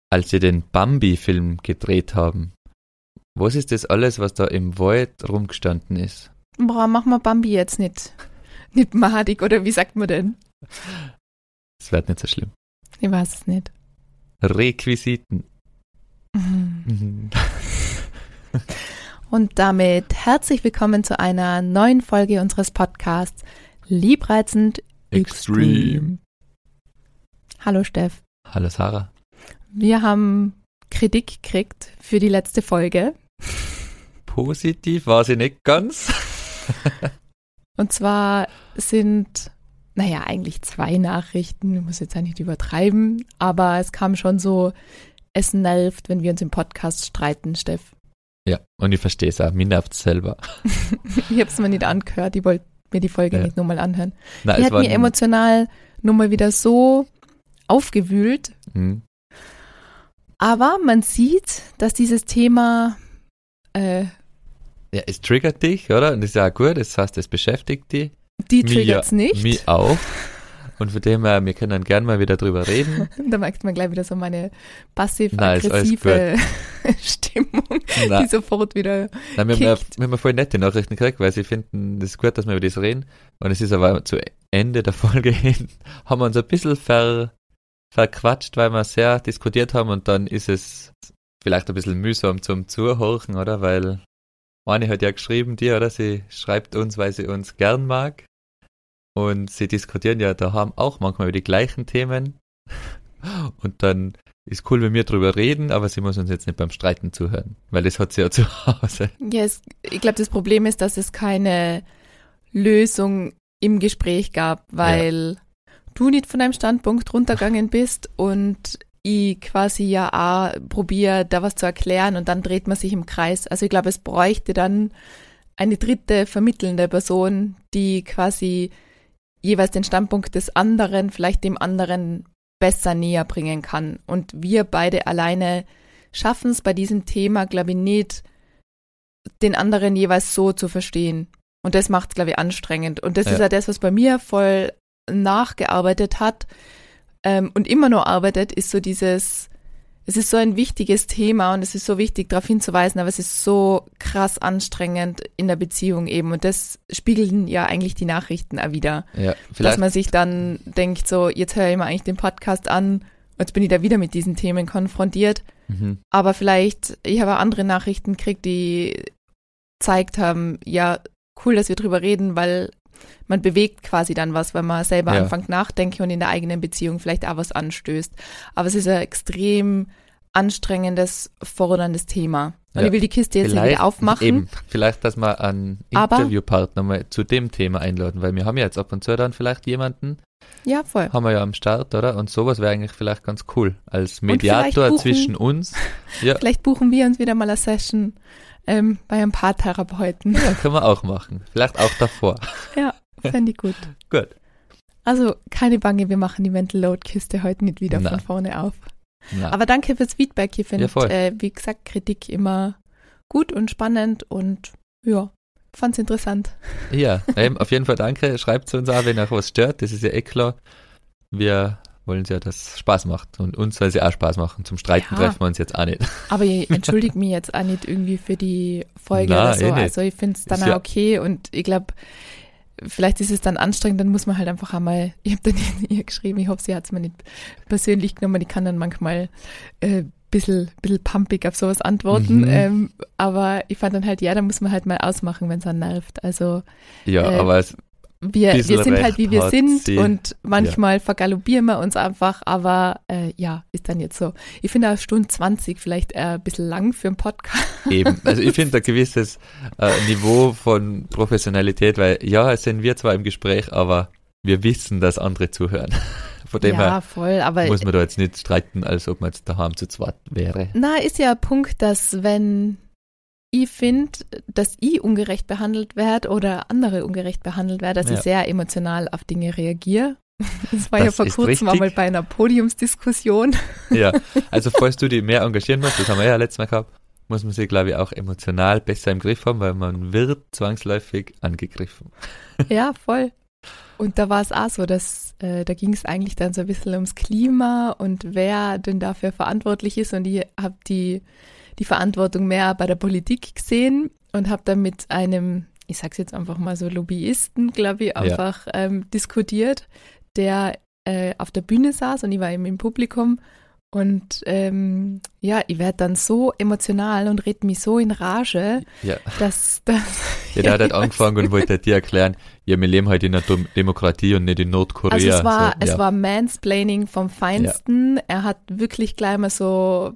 als sie den Bambi-Film gedreht haben, was ist das alles, was da im Wald rumgestanden ist? Boah, mach mal Bambi jetzt nicht madig, oder wie sagt man denn? Es wird nicht so schlimm. Ich weiß es nicht. Requisiten. Und damit herzlich willkommen zu einer neuen Folge unseres Podcasts Liebreizend Extreme. Hallo Steff. Hallo Sarah. Wir haben Kritik gekriegt für die letzte Folge. Positiv war sie nicht ganz. Und zwar sind, eigentlich 2 Nachrichten, ich muss jetzt ja nicht übertreiben, aber es kam schon so, es nervt, wenn wir uns im Podcast streiten, Steff. Ja, und ich verstehe es auch, mir nervt es selber. Ich habe es mir nicht angehört, ich wollte mir die Folge nicht nochmal anhören. Nein, die hat mich emotional nochmal wieder so aufgewühlt. Mhm. Aber man sieht, dass dieses Thema ja, es triggert dich, oder? Und das ist ja auch gut, das heißt, es beschäftigt dich. Die triggert es nicht. Mich auch. Und von dem her, wir können dann gerne mal wieder drüber reden. Da merkt man gleich wieder so meine passiv-aggressive Stimmung, die sofort wieder kickt. Wir haben voll nette Nachrichten gekriegt, weil sie finden, es ist gut, dass wir über das reden. Und es ist aber zu Ende der Folge hin, haben wir uns ein bisschen verquatscht, weil wir sehr diskutiert haben und dann ist es vielleicht ein bisschen mühsam zum Zuhören, oder? Weil eine hat ja geschrieben, sie schreibt uns, weil sie uns gern mag. Und sie diskutieren ja daheim auch manchmal über die gleichen Themen. Und dann ist cool, wenn wir drüber reden, aber sie muss uns jetzt nicht beim Streiten zuhören, weil das hat sie ja zu Hause. Ja, ich glaube, das Problem ist, dass es keine Lösung im Gespräch gab, weil du nicht von deinem Standpunkt runtergegangen bist und ich quasi ja auch probiere, da was zu erklären und dann dreht man sich im Kreis. Also ich glaube, es bräuchte dann eine dritte vermittelnde Person, die quasi jeweils den Standpunkt des anderen vielleicht dem anderen besser näher bringen kann. Und wir beide alleine schaffen es bei diesem Thema, glaube ich, nicht, den anderen jeweils so zu verstehen. Und das macht es, glaube ich, anstrengend. Und das ist ja das, was bei mir voll nachgearbeitet hat und immer noch arbeitet, ist so es ist so ein wichtiges Thema und es ist so wichtig, darauf hinzuweisen, aber es ist so krass anstrengend in der Beziehung eben und das spiegeln ja eigentlich die Nachrichten auch wieder, dass man sich dann denkt, so jetzt höre ich mir eigentlich den Podcast an, jetzt bin ich da wieder mit diesen Themen konfrontiert, aber vielleicht, ich habe auch andere Nachrichten gekriegt, die gezeigt haben, ja, cool, dass wir drüber reden, weil man bewegt quasi dann was, wenn man selber anfängt nachdenken und in der eigenen Beziehung vielleicht auch was anstößt. Aber es ist ein extrem anstrengendes, forderndes Thema. Und ich will die Kiste jetzt nicht wieder aufmachen. Eben, vielleicht, dass wir einen Interviewpartner mal zu dem Thema einladen, weil wir haben ja jetzt ab und zu dann vielleicht jemanden, haben wir ja am Start, oder? Und sowas wäre eigentlich vielleicht ganz cool, als Mediator zwischen uns. Ja. Vielleicht buchen wir uns wieder mal eine Session bei ein paar Therapeuten. Ja, können wir auch machen. Vielleicht auch davor. Ja, fände ich gut. Gut. Also keine Bange, wir machen die Mental Load Kiste heute nicht wieder von vorne auf. Na. Aber danke fürs Feedback. Ich finde, wie gesagt, Kritik immer gut und spannend und fand's interessant. Ja, auf jeden Fall danke. Schreibt zu uns auch, wenn euch was stört. Das ist ja klar. Wir wollen ja, dass es Spaß macht. Und uns soll es ja auch Spaß machen. Zum Streiten treffen wir uns jetzt auch nicht. Aber ich entschuldige mich jetzt auch nicht irgendwie für die Folge oder so. Also ich finde es dann auch okay und ich glaube, vielleicht ist es dann anstrengend, dann muss man halt einfach einmal, ich habe dann ihr geschrieben, ich hoffe, sie hat es mir nicht persönlich genommen, ich kann dann manchmal bisschen pumpig auf sowas antworten, aber ich fand dann halt, da muss man halt mal ausmachen, wenn es dann nervt. Also aber wir sind halt, wie wir sind und manchmal vergaloppieren wir uns einfach, aber ist dann jetzt so. Ich finde 1:20 vielleicht ein bisschen lang für einen Podcast. Eben, also ich finde ein gewisses Niveau von Professionalität, weil es sind wir zwar im Gespräch, aber wir wissen, dass andere zuhören. Von dem her voll, aber muss man da jetzt nicht streiten, als ob man jetzt daheim zu zweit wäre. Na, ist ja ein Punkt, dass wenn ich finde, dass ich ungerecht behandelt werde oder andere ungerecht behandelt werden, dass ich sehr emotional auf Dinge reagiere. Das war ja vor kurzem mal bei einer Podiumsdiskussion. Ja, also falls du dich mehr engagieren musst, das haben wir ja letztes Mal gehabt, muss man sich, glaube ich, auch emotional besser im Griff haben, weil man wird zwangsläufig angegriffen. Ja, voll. Und da war es auch so, dass da ging es eigentlich dann so ein bisschen ums Klima und wer denn dafür verantwortlich ist. Und ich habe die Verantwortung mehr bei der Politik gesehen und habe dann mit einem, ich sag's jetzt einfach mal so, Lobbyisten, glaube ich, einfach diskutiert, der auf der Bühne saß und ich war eben im Publikum. Und ich werde dann so emotional und red mich so in Rage, dass ja, der hat halt angefangen und wollte dir erklären, ja, wir leben halt in einer Demokratie und nicht in Nordkorea. Also es war Mansplaining vom Feinsten. Ja. Er hat wirklich gleich mal so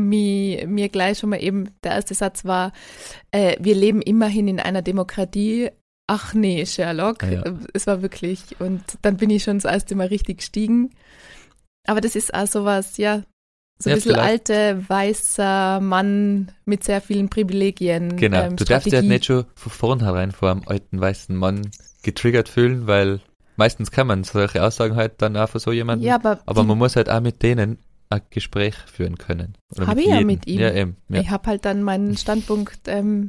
mir gleich schon mal eben, der erste Satz war, wir leben immerhin in einer Demokratie. Ach nee, Sherlock. Ja. Es war wirklich, und dann bin ich schon das erste Mal richtig gestiegen. Aber das ist auch sowas, so ein bisschen alter, weißer Mann mit sehr vielen Privilegien. Genau, du darfst dich halt nicht schon von vornherein vor einem alten, weißen Mann getriggert fühlen, weil meistens kann man solche Aussagen halt dann auch von so jemandem. Ja, aber man muss halt auch mit denen ein Gespräch führen können. Habe ich ja mit ihm. Ja, eben, ja. Ich habe halt dann meinen Standpunkt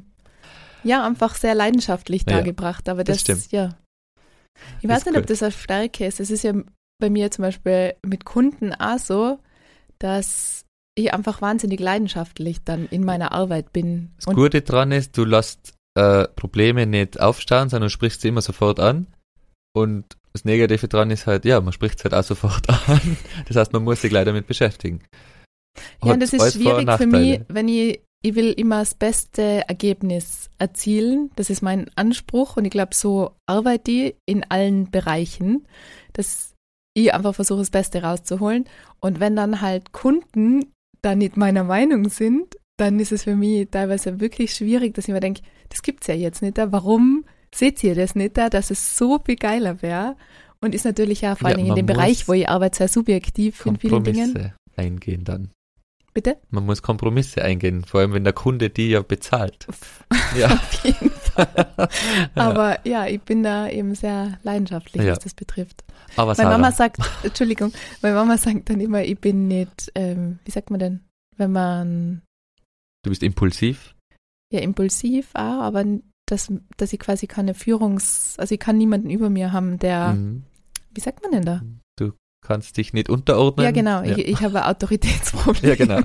einfach sehr leidenschaftlich dargebracht. Aber das stimmt. Ja. Ich weiß nicht, ob das eine Stärke ist. Es ist ja bei mir zum Beispiel mit Kunden auch so, dass ich einfach wahnsinnig leidenschaftlich dann in meiner Arbeit bin. Das Gute dran ist, du lässt Probleme nicht aufstauen, sondern du sprichst sie immer sofort an. Und das Negative dran ist halt, man spricht es halt auch sofort an. Das heißt, man muss sich gleich damit beschäftigen. Ja, und das ist schwierig für mich, wenn ich will immer das beste Ergebnis erzielen. Das ist mein Anspruch und ich glaube, so arbeite ich in allen Bereichen, dass ich einfach versuche, das Beste rauszuholen. Und wenn dann halt Kunden da nicht meiner Meinung sind, dann ist es für mich teilweise wirklich schwierig, dass ich mir denke, das gibt's ja jetzt nicht. Warum seht ihr das nicht, dass es so viel geiler wäre? Und ist natürlich ja vor allen Dingen in dem Bereich, wo ich arbeite, sehr subjektiv in vielen Dingen. Kompromisse eingehen dann. Bitte? Man muss Kompromisse eingehen, vor allem wenn der Kunde die ja bezahlt. Ja. Auf jeden Fall. Aber ich bin da eben sehr leidenschaftlich, was das betrifft. Aber meine Mama sagt dann immer, ich bin nicht, wie sagt man denn, wenn man... Du bist impulsiv? Ja, impulsiv auch, aber dass ich quasi keine also ich kann niemanden über mir haben, der, wie sagt man denn da? Du kannst dich nicht unterordnen. Ja, genau, ja. Ich habe ein Autoritätsproblem. Ja, genau.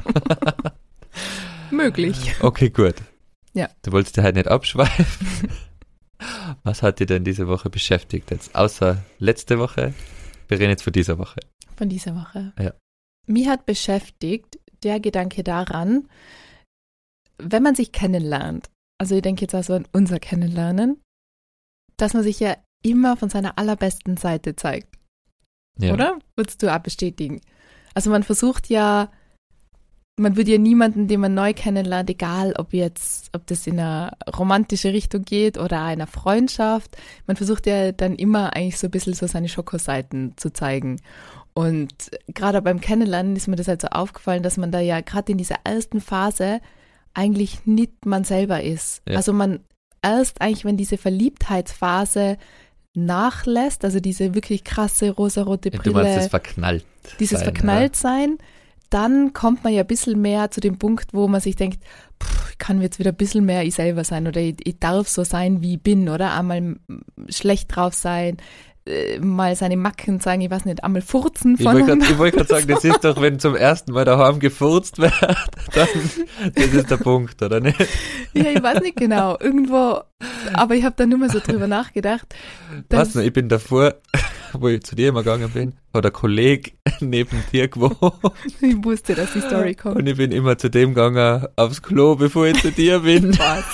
Möglich. Okay, gut. Ja. Du wolltest dir halt nicht abschweifen. Was hat dich denn diese Woche beschäftigt jetzt? Außer letzte Woche? Wir reden jetzt von dieser Woche. Von dieser Woche. Ja. Mich hat beschäftigt der Gedanke daran, wenn man sich kennenlernt, also ich denke jetzt also an unser Kennenlernen, dass man sich ja immer von seiner allerbesten Seite zeigt. Ja. Oder? Würdest du auch bestätigen? Also man versucht ja, man würde ja niemanden, den man neu kennenlernt, egal ob das in eine romantische Richtung geht oder in einer Freundschaft, man versucht ja dann immer eigentlich so ein bisschen so seine Schokoseiten zu zeigen. Und gerade beim Kennenlernen ist mir das halt so aufgefallen, dass man da ja gerade in dieser ersten Phase eigentlich nicht man selber ist. Ja. Also man erst eigentlich, wenn diese Verliebtheitsphase nachlässt, also diese wirklich krasse rosarote Brille. Du meinst das verknallt. Dieses Verknalltsein, dann kommt man ja ein bisschen mehr zu dem Punkt, wo man sich denkt, ich kann jetzt wieder ein bisschen mehr ich selber sein oder ich darf so sein, wie ich bin, oder einmal schlecht drauf sein, mal seine Macken zeigen, ich weiß nicht, einmal furzen von Ich wollte gerade sagen, das ist doch, wenn zum ersten Mal daheim gefurzt wird, dann das ist der Punkt, oder nicht? Ja, ich weiß nicht genau, irgendwo, aber ich habe da nur mal so drüber nachgedacht. Weißt du, ich bin davor, wo ich zu dir immer gegangen bin, hat ein Kollege neben dir gewohnt. Ich wusste, dass die Story kommt. Und ich bin immer zu dem gegangen, aufs Klo, bevor ich zu dir bin. Was?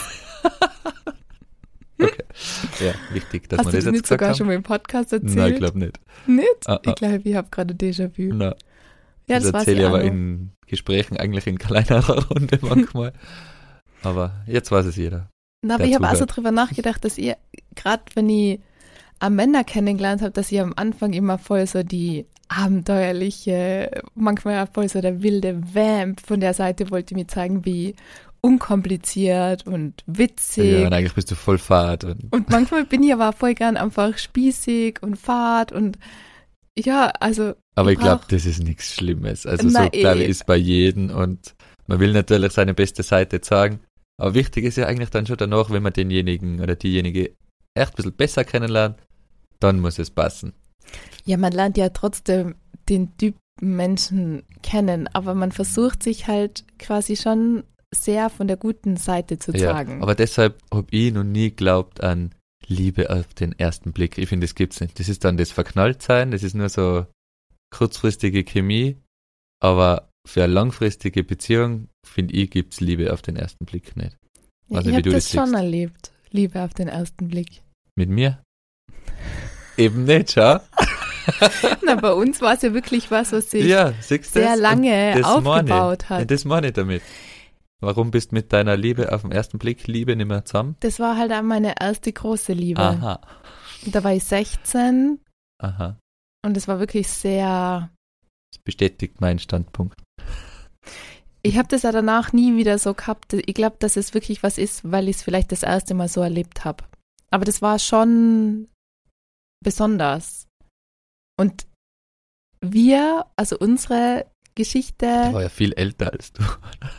Okay. Ja, wichtig, dass Hast wir das jetzt gesagt haben. Hast du das nicht sogar schon mal im Podcast erzählt? Nein, ich glaube nicht. Nicht? Ich glaube, ich habe gerade Déjà-vu. Nein. Ja, das erzähle ich aber in Gesprächen eigentlich in kleinerer Runde manchmal. Aber jetzt weiß es jeder. Na, aber ich habe also drüber nachgedacht, dass ihr, gerade wenn ich Männer kennengelernt habe, dass ihr am Anfang immer voll so die abenteuerliche, manchmal auch voll so der wilde Vamp von der Seite wollte mir zeigen, wie unkompliziert und witzig. Ja, und eigentlich bist du voll fad. Und manchmal bin ich aber voll gern einfach spießig und fad und ja, also. Aber ich glaube, das ist nichts Schlimmes. Also so, glaube ich, ist bei jedem und man will natürlich seine beste Seite zeigen. Aber wichtig ist ja eigentlich dann schon danach, wenn man denjenigen oder diejenige echt ein bisschen besser kennenlernt, dann muss es passen. Ja, man lernt ja trotzdem den Typ Menschen kennen, aber man versucht sich halt quasi schon sehr von der guten Seite zu zeigen. Ja, aber deshalb habe ich noch nie geglaubt an Liebe auf den ersten Blick. Ich finde, das gibt's nicht. Das ist dann das Verknalltsein, das ist nur so kurzfristige Chemie, aber für eine langfristige Beziehung, finde ich, gibt's Liebe auf den ersten Blick nicht. Ja, Also, ich wie habe du das das schon siehst. erlebt, Liebe auf den ersten Blick. Mit mir? Eben nicht, schau. Na, bei uns war es ja wirklich was sich Ja, siehst du sehr das? lange Und das aufgebaut meine ich. Ja, hat. das meine ich damit. Warum bist du mit deiner Liebe auf den ersten Blick Liebe nicht mehr zusammen? Das war halt auch meine erste große Liebe. Aha, Da war ich 16 aha. und es war wirklich sehr. Das bestätigt meinen Standpunkt. Ich habe das ja danach nie wieder so gehabt. Ich glaube, dass es wirklich was ist, weil ich es vielleicht das erste Mal so erlebt habe. Aber das war schon besonders. Und wir, also unsere Der Geschichte, war ja viel älter als du.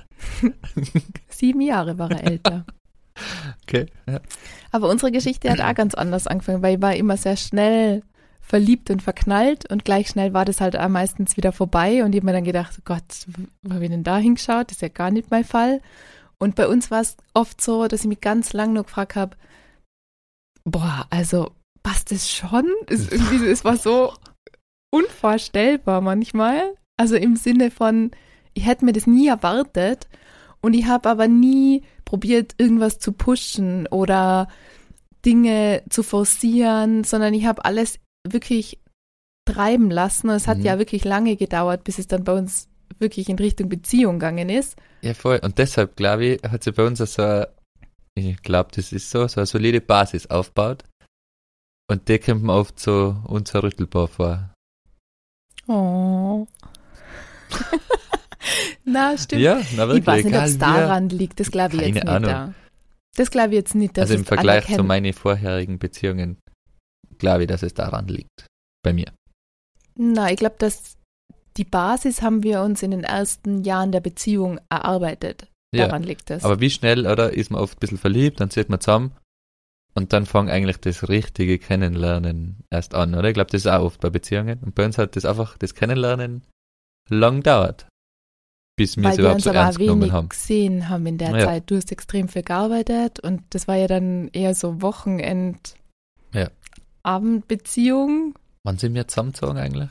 7 Jahre war er älter. Okay, ja. Aber unsere Geschichte hat auch ganz anders angefangen, weil ich war immer sehr schnell verliebt und verknallt und gleich schnell war das halt auch meistens wieder vorbei und ich habe mir dann gedacht, oh Gott, wo habe ich denn da hingeschaut? Das ist ja gar nicht mein Fall. Und bei uns war es oft so, dass ich mich ganz lang nur gefragt habe, boah, also passt das schon? Es war so unvorstellbar manchmal. Also im Sinne von, ich hätte mir das nie erwartet und ich habe aber nie probiert, irgendwas zu pushen oder Dinge zu forcieren, sondern ich habe alles wirklich treiben lassen. Und es hat ja wirklich lange gedauert, bis es dann bei uns wirklich in Richtung Beziehung gegangen ist. Ja, voll. Und deshalb, glaube ich, hat sie bei uns ich glaube, das ist so eine solide Basis aufgebaut. Und die kommt mir oft so unzerrüttelbar vor. Oh. Na, stimmt. Ja, na wirklich. Ich weiß nicht, ob es egal wie. daran liegt. Das glaube ich Keine jetzt nicht. Ahnung. Da. Das glaube ich jetzt nicht, dass Also im es Vergleich zu anerkennt. meinen vorherigen Beziehungen glaube ich, dass es daran liegt. Bei mir. Na, ich glaube, dass die Basis haben wir uns in den ersten Jahren der Beziehung erarbeitet. Ja, Daran liegt es. aber wie schnell, oder, ist man oft ein bisschen verliebt, dann zieht man zusammen und dann fängt eigentlich das richtige Kennenlernen erst an, oder? Ich glaube, das ist auch oft bei Beziehungen. Und bei uns hat das Kennenlernen lang gedauert, bis wir es Weil wir überhaupt uns so aber ernst auch genommen wenig haben. gesehen haben in der Ja. Zeit. Du hast extrem viel gearbeitet und das war ja dann eher so Wochenend- Ja. Abendbeziehung. Wann sind wir zusammengezogen eigentlich?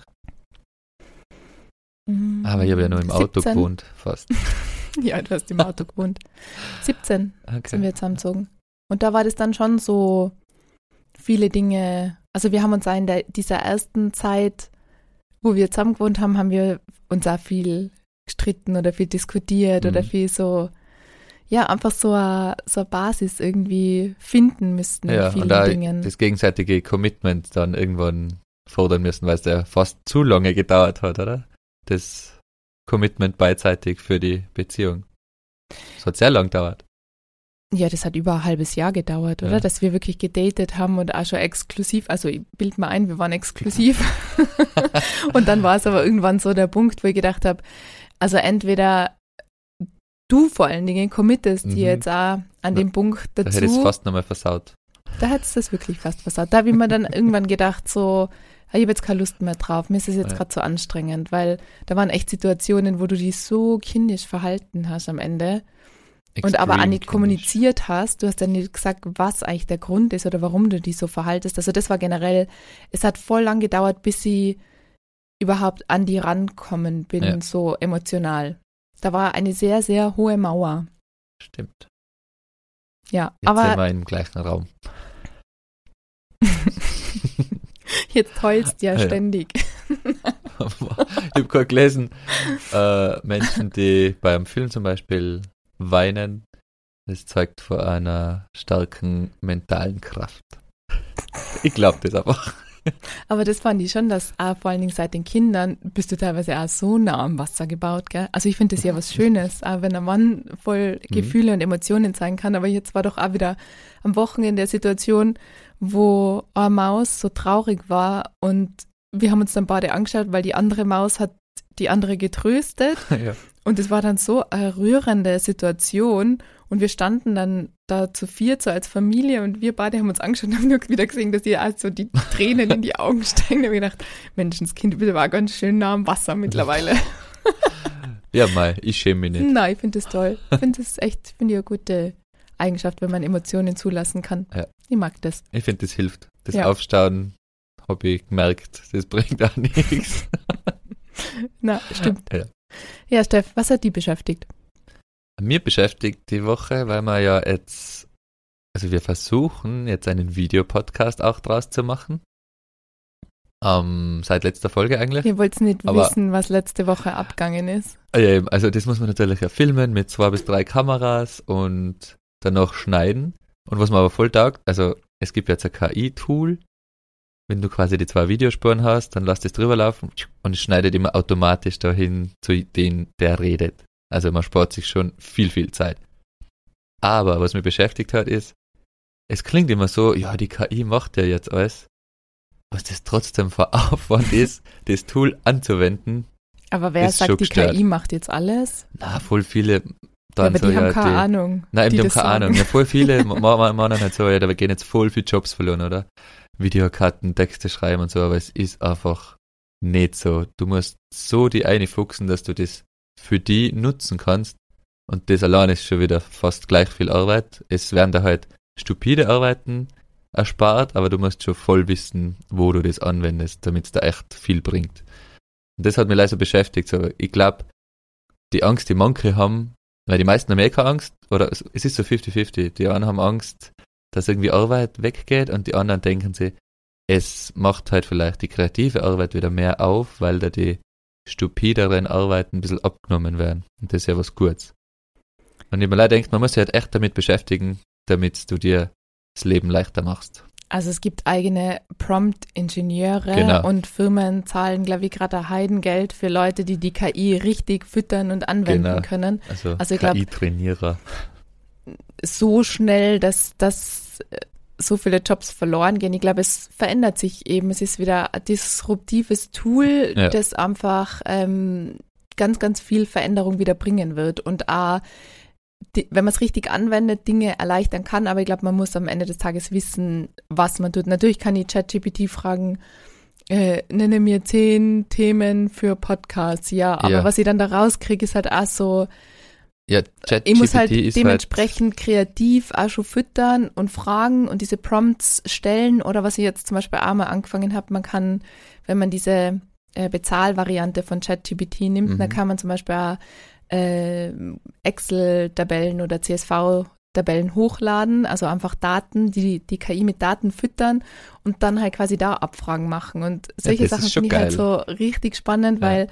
Mhm. Aber ich habe ja nur im Auto 17. gewohnt, fast. Ja, du hast im Auto gewohnt. 17 sind Okay. wir zusammengezogen. Und da war das dann schon so viele Dinge. Also wir haben uns auch in dieser ersten Zeit, wo wir zusammen gewohnt haben, haben wir uns auch viel gestritten oder viel diskutiert oder viel so, ja, einfach so eine Basis irgendwie finden müssten in Ja, und vielen auch Dingen. das gegenseitige Commitment dann irgendwann fordern müssen, weil es ja fast zu lange gedauert hat, oder? Das Commitment beidseitig für die Beziehung. Das hat sehr lang gedauert. Ja, das hat über ein halbes Jahr gedauert, oder? Ja. Dass wir wirklich gedatet haben und auch schon exklusiv, also ich bild mal ein, wir waren exklusiv. Und dann war es aber irgendwann so der Punkt, wo ich gedacht habe, also entweder du vor allen Dingen committest hier jetzt auch an dem Punkt Da hätte ich es dazu, fast nochmal versaut. da hättest du es wirklich fast versaut. Da habe ich mir dann irgendwann gedacht, so, ich habe jetzt keine Lust mehr drauf, mir ist es jetzt Ja. gerade so anstrengend, weil da waren echt Situationen, wo du dich so kindisch verhalten hast am Ende. Und aber auch Extrem nicht kindisch. kommuniziert hast, du hast dann nicht gesagt, was eigentlich der Grund ist oder warum du dich so verhaltest. Also das war generell, es hat voll lang gedauert, bis ich überhaupt an die rankommen bin, Ja. so emotional. Da war eine sehr, sehr hohe Mauer. Stimmt. Ja, Jetzt sind aber wir im gleichen Raum. jetzt heulst du ja Ja. ständig. Ich habe gerade gelesen, Menschen, die beim Film zum Beispiel weinen, das zeugt von einer starken mentalen Kraft. Ich glaube das einfach. Aber das fand ich schon, dass auch vor allen Dingen seit den Kindern bist du teilweise auch so nah am Wasser gebaut, gell? Also ich finde das ja was Schönes, auch wenn ein Mann voll Gefühle und Emotionen zeigen kann. Aber jetzt war doch auch wieder am Wochenende der Situation, wo eine Maus so traurig war und wir haben uns dann beide angeschaut, weil die andere Maus hat die andere getröstet Ja. und es war dann so eine rührende Situation Und wir standen dann da zu viert, so als Familie, und wir beide haben uns angeschaut und haben nur wieder gesehen, dass ihr also die Tränen in die Augen steigen. Da habe ich gedacht, Menschenskind, war ganz schön nah am Wasser mittlerweile. Ja, mal, ich schäme mich nicht. Nein, ich finde das toll. Ich finde das echt, finde ich eine gute Eigenschaft, wenn man Emotionen zulassen kann. Ja. Ich mag das. Ich finde, das hilft. Das Ja. Aufstauen habe ich gemerkt, das bringt auch nichts. Na, stimmt. Ja. Ja, Steff, was hat die beschäftigt? Mir beschäftigt die Woche, weil wir ja jetzt, also wir versuchen jetzt einen Videopodcast auch draus zu machen. Seit letzter Folge eigentlich. Ihr wollt nicht Aber- wissen, was letzte Woche abgegangen ist. Also das muss man natürlich ja filmen mit 2 bis 3 Kameras und dann noch schneiden. Und was mir aber voll taugt, also es gibt jetzt ein KI-Tool, wenn du quasi die 2 Videospuren hast, dann lass das drüber laufen und es schneidet immer automatisch dahin zu dem, der redet. Also man spart sich schon viel, viel Zeit. Aber was mich beschäftigt hat ist, es klingt immer so, ja, die KI macht ja jetzt alles, was das trotzdem für Aufwand ist, das Tool anzuwenden. Aber wer Ist schon sagt, die gestört. KI macht jetzt alles? Na, voll viele Ja, dann aber so, die haben ja, keine Ahnung. Nein, die eben das keine sagen. Ahnung. Ja, voll viele meinen halt so, ja, da gehen jetzt voll viele Jobs verloren, oder? Videokarten, Texte schreiben und so, aber es ist einfach nicht so. Du musst so die eine fuchsen, dass du das für die nutzen kannst. Und das allein ist schon wieder fast gleich viel Arbeit. Es werden da halt stupide Arbeiten erspart, aber du musst schon voll wissen, wo du das anwendest, damit es da echt viel bringt. Und das hat mich leider so beschäftigt. So, ich glaube, die Angst, die manche haben, weil die meisten haben eh keine Angst, oder es ist so 50-50. Die einen haben Angst, dass irgendwie Arbeit weggeht und die anderen denken sich, es macht halt vielleicht die kreative Arbeit wieder mehr auf, weil da die stupideren Arbeiten ein bisschen abgenommen werden. Und das ist ja was Gutes. Und ich mir leider denke, man muss sich halt echt damit beschäftigen, damit du dir das Leben leichter machst. Also es gibt eigene Prompt-Ingenieure Genau. und Firmen zahlen, glaube ich, gerade ein Heidengeld für Leute, die die KI richtig füttern und anwenden Genau. können. Also ich glaub- KI-Trainierer. So schnell, dass so viele Jobs verloren gehen. Ich glaube, es verändert sich eben. Es ist wieder ein disruptives Tool, Ja. das einfach ganz, ganz viel Veränderung wieder bringen wird und auch, wenn man es richtig anwendet, Dinge erleichtern kann. Aber ich glaube, man muss am Ende des Tages wissen, was man tut. Natürlich kann ich ChatGPT fragen, nenne mir 10 Themen für Podcasts. Ja, aber Ja. was ich dann da rauskriege, ist halt auch so, Ja, ich muss halt ChatGPT ist dementsprechend kreativ auch schon füttern und fragen und diese Prompts stellen. Oder was ich jetzt zum Beispiel auch mal angefangen habe, man kann, wenn man diese Bezahlvariante von ChatGPT nimmt, dann kann man zum Beispiel auch Excel-Tabellen oder CSV-Tabellen hochladen, also einfach Daten, die KI mit Daten füttern und dann halt quasi da Abfragen machen. Und solche das ist Sachen schon finde ich halt geil. so richtig spannend, Ja. weil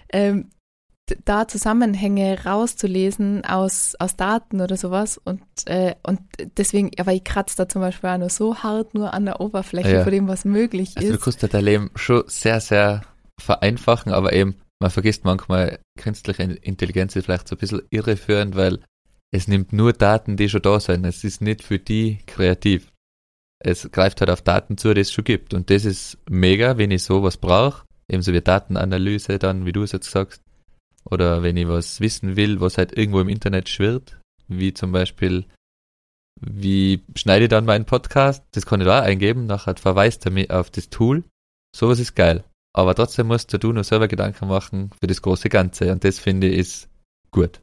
da Zusammenhänge rauszulesen aus Daten oder sowas und deswegen, aber ich kratze da zum Beispiel auch nur so hart nur an der Oberfläche Ja. von dem, was möglich Also du ist. kannst dein Leben schon sehr, sehr vereinfachen, aber eben, man vergisst manchmal, künstliche Intelligenz ist vielleicht so ein bisschen irreführend, weil es nimmt nur Daten, die schon da sind. Es ist nicht für die kreativ. Es greift halt auf Daten zu, die es schon gibt. Und das ist mega, wenn ich sowas brauche, ebenso wie Datenanalyse dann, wie du es jetzt sagst, oder wenn ich was wissen will, was halt irgendwo im Internet schwirrt, wie zum Beispiel, wie schneide ich dann meinen Podcast, das kann ich da auch eingeben, nachher verweist er mich auf das Tool. Sowas ist geil. Aber trotzdem musst du nur selber Gedanken machen für das große Ganze. Und das finde ich ist gut.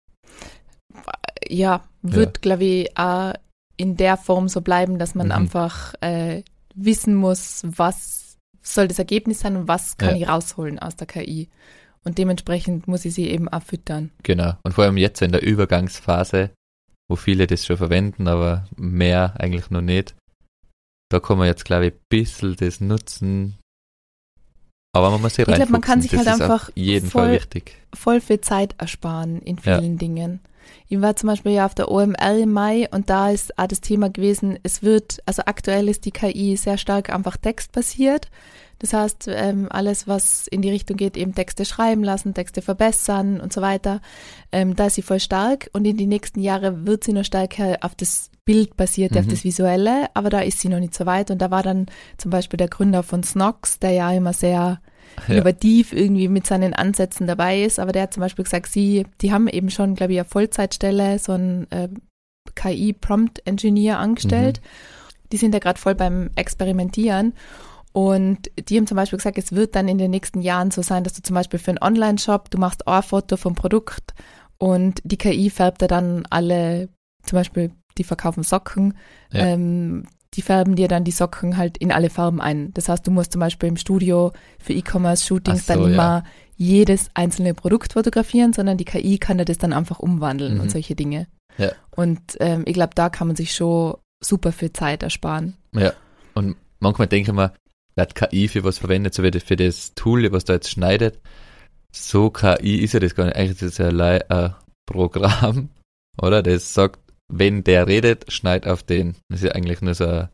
Ja, wird, glaube ich, auch in der Form so bleiben, dass man Mhm. einfach wissen muss, was soll das Ergebnis sein und was kann Ja. ich rausholen aus der KI. Und dementsprechend muss ich sie eben auch füttern. Genau. Und vor allem jetzt in der Übergangsphase, wo viele das schon verwenden, aber mehr eigentlich noch nicht. Da kann man jetzt, glaube ich, ein bisschen das nutzen. Aber man muss sich Ich glaube, man kann reinfuchsen. sich Das halt ist einfach auf jeden Fall voll- wichtig. Voll viel Zeit ersparen in vielen Dingen. Ich war zum Beispiel ja auf der OMR im Mai und da ist auch das Thema gewesen, also aktuell ist die KI sehr stark einfach textbasiert. Das heißt, alles, was in die Richtung geht, eben Texte schreiben lassen, Texte verbessern und so weiter, da ist sie voll stark und in die nächsten Jahre wird sie noch stärker auf das Bild basiert, auf das Visuelle, aber da ist sie noch nicht so weit und da war dann zum Beispiel der Gründer von Snox, der ja immer sehr innovativ irgendwie mit seinen Ansätzen dabei ist, aber der hat zum Beispiel gesagt, die haben eben schon, glaube ich, eine Vollzeitstelle, so ein KI Prompt Engineer angestellt. Die sind da gerade voll beim Experimentieren. Und die haben zum Beispiel gesagt, es wird dann in den nächsten Jahren so sein, dass du zum Beispiel für einen Online-Shop, du machst ein Foto vom Produkt und die KI färbt dir dann alle, zum Beispiel die verkaufen Socken, die färben dir dann die Socken halt in alle Farben ein. Das heißt, du musst zum Beispiel im Studio für E-Commerce-Shootings dann immer jedes einzelne Produkt fotografieren, sondern die KI kann dir das dann einfach umwandeln und solche Dinge. Ja. Und ich glaube, da kann man sich schon super viel Zeit ersparen. Ja, und manchmal denke ich mir, wird KI für was verwendet, so wie für das Tool, was da jetzt schneidet. So KI ist ja das gar nicht. Eigentlich ist es ja ein Programm, oder? Das sagt, wenn der redet, schneid auf den. Das ist ja eigentlich nur so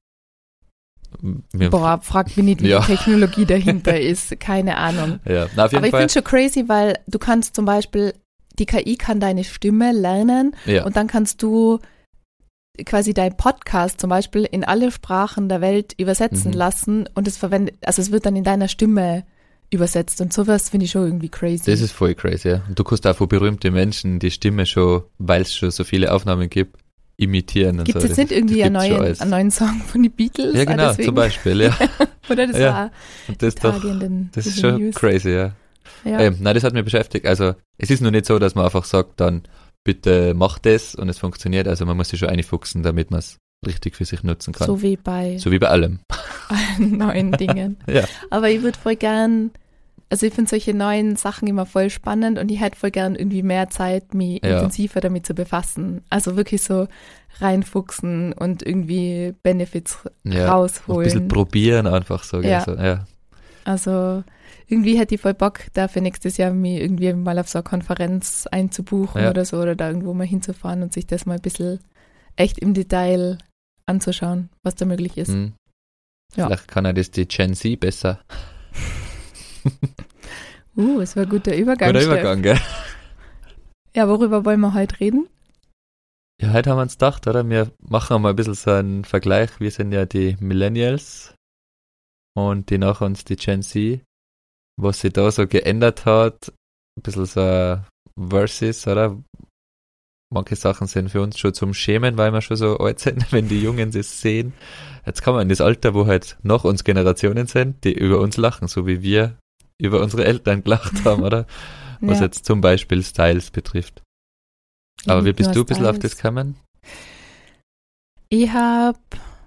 frag mich nicht, wie die Technologie dahinter ist. Keine Ahnung. Ja, na, auf jeden Aber ich Fall. finde es schon crazy, weil du kannst zum Beispiel, die KI kann deine Stimme lernen und dann kannst du quasi dein Podcast zum Beispiel in alle Sprachen der Welt übersetzen lassen und es wird dann in deiner Stimme übersetzt und sowas finde ich schon irgendwie crazy. Das ist voll crazy, ja. Und du kannst auch von berühmten Menschen die Stimme schon, weil es schon so viele Aufnahmen gibt, imitieren und Gibt so. es jetzt nicht irgendwie einen neuen Song von den Beatles? Ja, genau, zum Beispiel, ja. Oder das war und das ist schon News. crazy, ja. Nein, das hat mich beschäftigt. Also es ist noch nicht so, dass man einfach sagt, dann bitte mach das und es funktioniert. Also man muss sich schon einfuchsen, damit man es richtig für sich nutzen kann. So wie bei allem. Allen neuen Dingen. Ja. Aber ich würde voll gern, also ich finde solche neuen Sachen immer voll spannend und ich hätte voll gern irgendwie mehr Zeit, mich intensiver damit zu befassen. Also wirklich so reinfuchsen und irgendwie Benefits rausholen. Ein bisschen probieren einfach so. Also irgendwie hätte ich voll Bock, da für nächstes Jahr mich irgendwie mal auf so eine Konferenz einzubuchen oder so oder da irgendwo mal hinzufahren und sich das mal ein bisschen echt im Detail anzuschauen, was da möglich ist. Ja. Vielleicht kann er das die Gen Z besser. Es war ein guter Übergang. Guter Übergang, gell? Ja, worüber wollen wir heute reden? Ja, heute haben wir uns gedacht, oder? Wir machen mal ein bisschen so einen Vergleich. Wir sind ja die Millennials und die nach uns die Gen Z. Was sich da so geändert hat, ein bisschen so Versus, oder? Manche Sachen sind für uns schon zum Schämen, weil wir schon so alt sind, wenn die Jungen das sehen. Jetzt kommen wir in das Alter, wo halt nach uns Generationen sind, die über uns lachen, so wie wir über unsere Eltern gelacht haben, oder? Was jetzt zum Beispiel Styles betrifft. Aber wie bist du ein bisschen auf das gekommen? Ich habe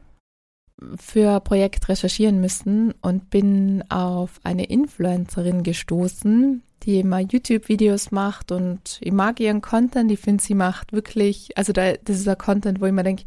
für ein Projekt recherchieren müssen und bin auf eine Influencerin gestoßen, die immer YouTube-Videos macht und ich mag ihren Content. Ich finde, sie macht wirklich, also das ist ein Content, wo ich mir denke,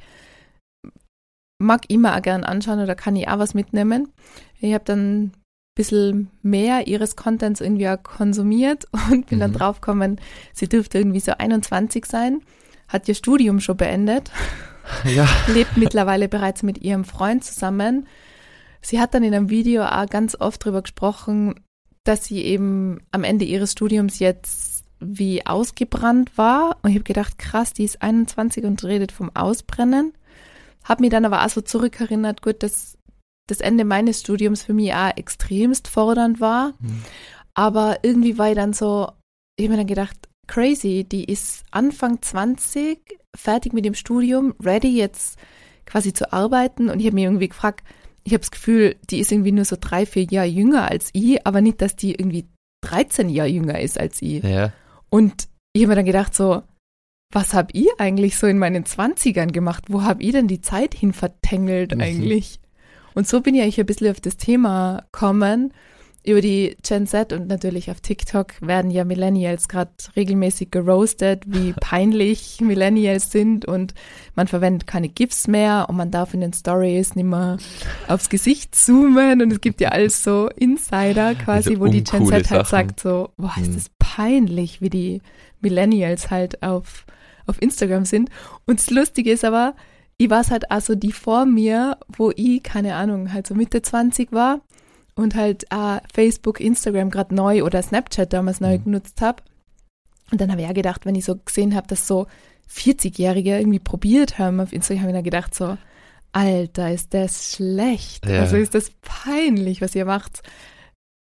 mag ich mir auch gern anschauen oder kann ich auch was mitnehmen. Ich habe dann ein bisschen mehr ihres Contents irgendwie auch konsumiert und bin dann draufgekommen, sie dürfte irgendwie so 21 sein, hat ihr Studium schon beendet. Ja. Lebt mittlerweile bereits mit ihrem Freund zusammen. Sie hat dann in einem Video auch ganz oft darüber gesprochen, dass sie eben am Ende ihres Studiums jetzt wie ausgebrannt war. Und ich habe gedacht, krass, die ist 21 und redet vom Ausbrennen. Habe mich dann aber auch so zurückerinnert, gut, dass das Ende meines Studiums für mich auch extremst fordernd war. Aber irgendwie war ich dann so, ich habe mir dann gedacht, crazy, die ist Anfang 20, fertig mit dem Studium, ready jetzt quasi zu arbeiten und ich habe mir irgendwie gefragt, ich habe das Gefühl, die ist irgendwie nur so 3-4 Jahre jünger als ich, aber nicht, dass die irgendwie 13 Jahre jünger ist als ich. Ja. Und ich habe mir dann gedacht so, was habe ich eigentlich so in meinen 20ern gemacht? Wo habe ich denn die Zeit hin vertängelt eigentlich? Und so bin ich eigentlich ein bisschen auf das Thema gekommen. Über die Gen Z und natürlich auf TikTok werden ja Millennials gerade regelmäßig geroastet, wie peinlich Millennials sind und man verwendet keine GIFs mehr und man darf in den Stories nicht mehr aufs Gesicht zoomen und es gibt ja alles so Insider quasi, wo die Gen Z halt sagt so, boah, ist das peinlich, wie die Millennials halt auf Instagram sind. Und das Lustige ist aber, ich war es halt also die vor mir, wo ich, keine Ahnung, halt so Mitte 20 war und halt Facebook, Instagram gerade neu oder Snapchat damals neu genutzt habe. Und dann habe ich ja gedacht, wenn ich so gesehen habe, dass so 40-Jährige irgendwie probiert haben auf Instagram, habe ich dann gedacht so, Alter, ist das schlecht. Ja. Also ist das peinlich, was ihr macht.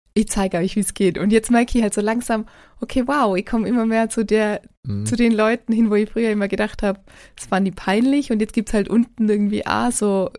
ich zeige euch, wie es geht. Und jetzt merke ich halt so langsam, okay, wow, ich komme immer mehr zu den Leuten hin, wo ich früher immer gedacht habe, das fanden die peinlich. Und jetzt gibt's halt unten irgendwie so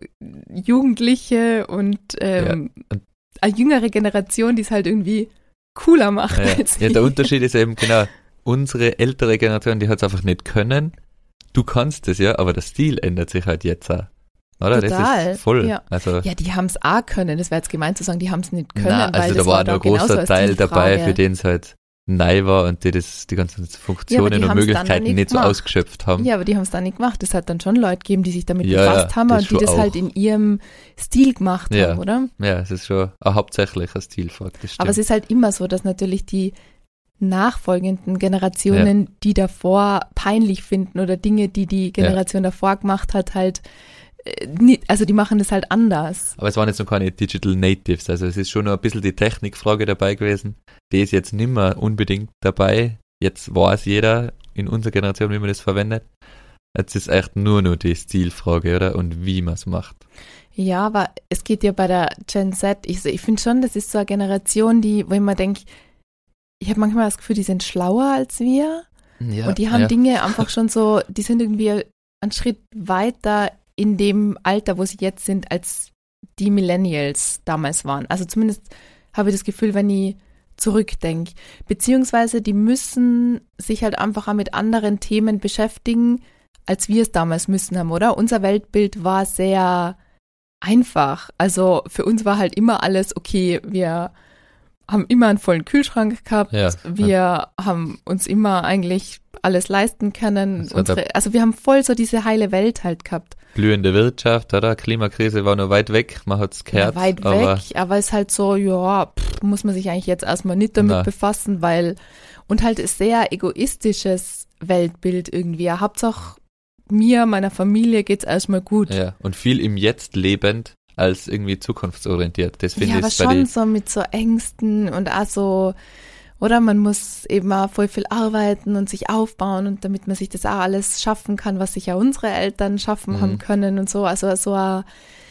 Jugendliche und eine jüngere Generation, die es halt irgendwie cooler macht. Ja, der Unterschied ist eben genau, unsere ältere Generation, die hat es einfach nicht können. Du kannst es ja, aber der Stil ändert sich halt jetzt auch. Oder? Total. Das ist voll. Ja, also, die haben es auch können. Das wäre jetzt gemein zu sagen, die haben es nicht können. Nein, also weil da das war nur ein großer Teil dabei, für Stilfrage. den es halt neu war und die die ganzen Funktionen die und haben's dann Möglichkeiten nicht so gemacht. ausgeschöpft haben. Ja, aber die haben es dann nicht gemacht. Es hat dann schon Leute gegeben, die sich damit Ja, befasst haben das und die schon das halt auch. in ihrem Stil gemacht Ja. haben, oder? Ja, es ist schon hauptsächlich ein Stilfrage, das stimmt. Aber es ist halt immer so, dass natürlich die nachfolgenden Generationen, die davor peinlich finden oder Dinge, die die Generation davor gemacht hat, halt nicht, also die machen das halt anders. Aber es waren jetzt noch keine Digital Natives, also es ist schon noch ein bisschen die Technikfrage dabei gewesen. Die ist jetzt nicht mehr unbedingt dabei. Jetzt weiß jeder in unserer Generation, wie man das verwendet. Jetzt ist echt nur noch die Stilfrage, oder? Und wie man es macht. Ja, aber es geht ja bei der Gen Z, ich finde schon, das ist so eine Generation, wo ich mir denke, ich habe manchmal das Gefühl, die sind schlauer als wir Ja, und die haben Dinge einfach schon so, die sind irgendwie einen Schritt weiter in dem Alter, wo sie jetzt sind, als die Millennials damals waren. Also zumindest habe ich das Gefühl, wenn ich zurückdenke. Beziehungsweise die müssen sich halt einfach auch mit anderen Themen beschäftigen, als wir es damals müssen haben, oder? Unser Weltbild war sehr einfach. Also für uns war halt immer alles, okay, wir haben immer einen vollen Kühlschrank gehabt, wir haben uns immer eigentlich alles leisten können. Also wir haben voll so diese heile Welt halt gehabt. Blühende Wirtschaft, oder? Klimakrise war noch weit weg, man hat es gehört. Ja, weit weg, aber es ist halt so, muss man sich eigentlich jetzt erstmal nicht damit befassen, und halt ein sehr egoistisches Weltbild irgendwie. Hauptsache mir, meiner Familie geht's erstmal gut. Ja, und viel im Jetzt lebend als irgendwie zukunftsorientiert. Das finde ich aber schon so mit so Ängsten und auch so, oder man muss eben auch voll viel arbeiten und sich aufbauen und damit man sich das auch alles schaffen kann, was sich ja unsere Eltern schaffen haben können und so. Also so ein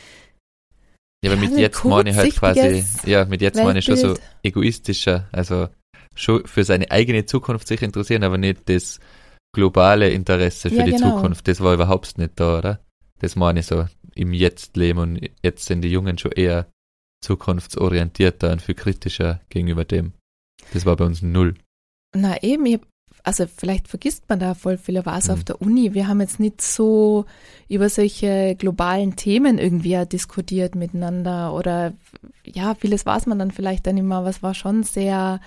aber mit jetzt meine ich halt quasi, mit jetzt meine ich schon so egoistischer, also schon für seine eigene Zukunft sich interessieren, aber nicht das globale Interesse für die Zukunft. Das war überhaupt nicht da, oder? Das meine ich so im Jetzt leben und jetzt sind die Jungen schon eher zukunftsorientierter und viel kritischer gegenüber dem. Das war bei uns null. Na eben, also vielleicht vergisst man da voll viel, aber also auf der Uni, wir haben jetzt nicht so über solche globalen Themen irgendwie diskutiert miteinander oder vieles weiß man dann vielleicht dann immer, aber es war schon sehr,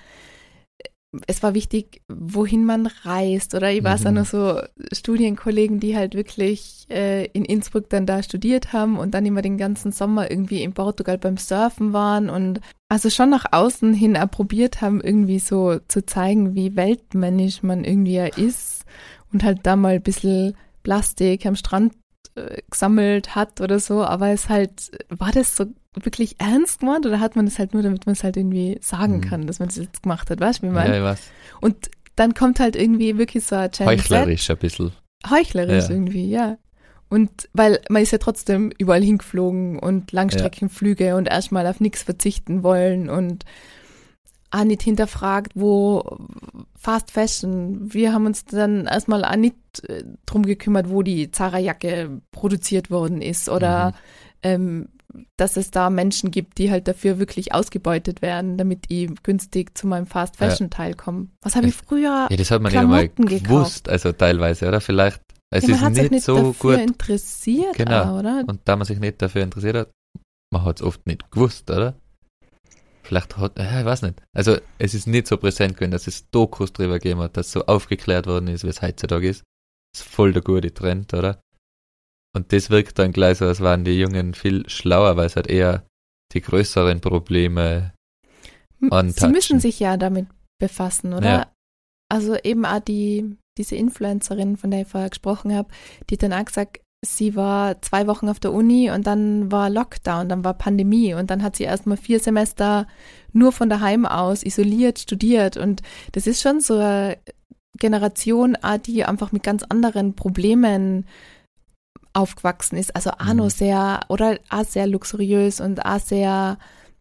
es war wichtig, wohin man reist, oder ich weiß auch noch so Studienkollegen, die halt wirklich in Innsbruck dann da studiert haben und dann immer den ganzen Sommer irgendwie in Portugal beim Surfen waren und also schon nach außen hin auch probiert haben, irgendwie so zu zeigen, wie weltmännisch man irgendwie ist und halt da mal ein bisschen Plastik am Strand gesammelt hat oder so, aber es halt, war das so wirklich ernst gemeint oder hat man das halt nur, damit man es halt irgendwie sagen kann, dass man das jetzt gemacht hat, weißt du, wie man? Ja, ich weiß. Und dann kommt halt irgendwie wirklich so ein Gen heuchlerisch ein bisschen. Heuchlerisch irgendwie, ja. Und weil man ist ja trotzdem überall hingeflogen und Langstreckenflüge und erstmal auf nichts verzichten wollen und auch nicht hinterfragt, wo Fast Fashion, wir haben uns dann erstmal auch nicht drum gekümmert, wo die Zara-Jacke produziert worden ist oder dass es da Menschen gibt, die halt dafür wirklich ausgebeutet werden, damit ich günstig zu meinem Fast Fashion Teil komme. Was habe ich früher das hat man Klamotten nicht einmal gewusst, also teilweise, oder? Vielleicht, es man ist hat sich nicht nicht so dafür gut. interessiert, Genau. oder? Und da man sich nicht dafür interessiert hat, man hat es oft nicht gewusst, oder? Vielleicht ich weiß nicht. Also es ist nicht so präsent gewesen, dass es Dokus drüber gegeben hat, dass so aufgeklärt worden ist, wie es heutzutage ist. Das ist voll der gute Trend, oder? Und das wirkt dann gleich so, als waren die Jungen viel schlauer, weil es halt eher die größeren Probleme antatschen. Sie müssen sich ja damit befassen, oder? Ja. Also eben auch diese Influencerin, von der ich vorher gesprochen habe, die hat dann auch gesagt, sie war 2 Wochen auf der Uni und dann war Lockdown, dann war Pandemie und dann hat sie erstmal 4 Semester nur von daheim aus isoliert studiert und das ist schon so eine Generation, die einfach mit ganz anderen Problemen aufgewachsen ist, also auch noch sehr, oder auch sehr luxuriös und auch sehr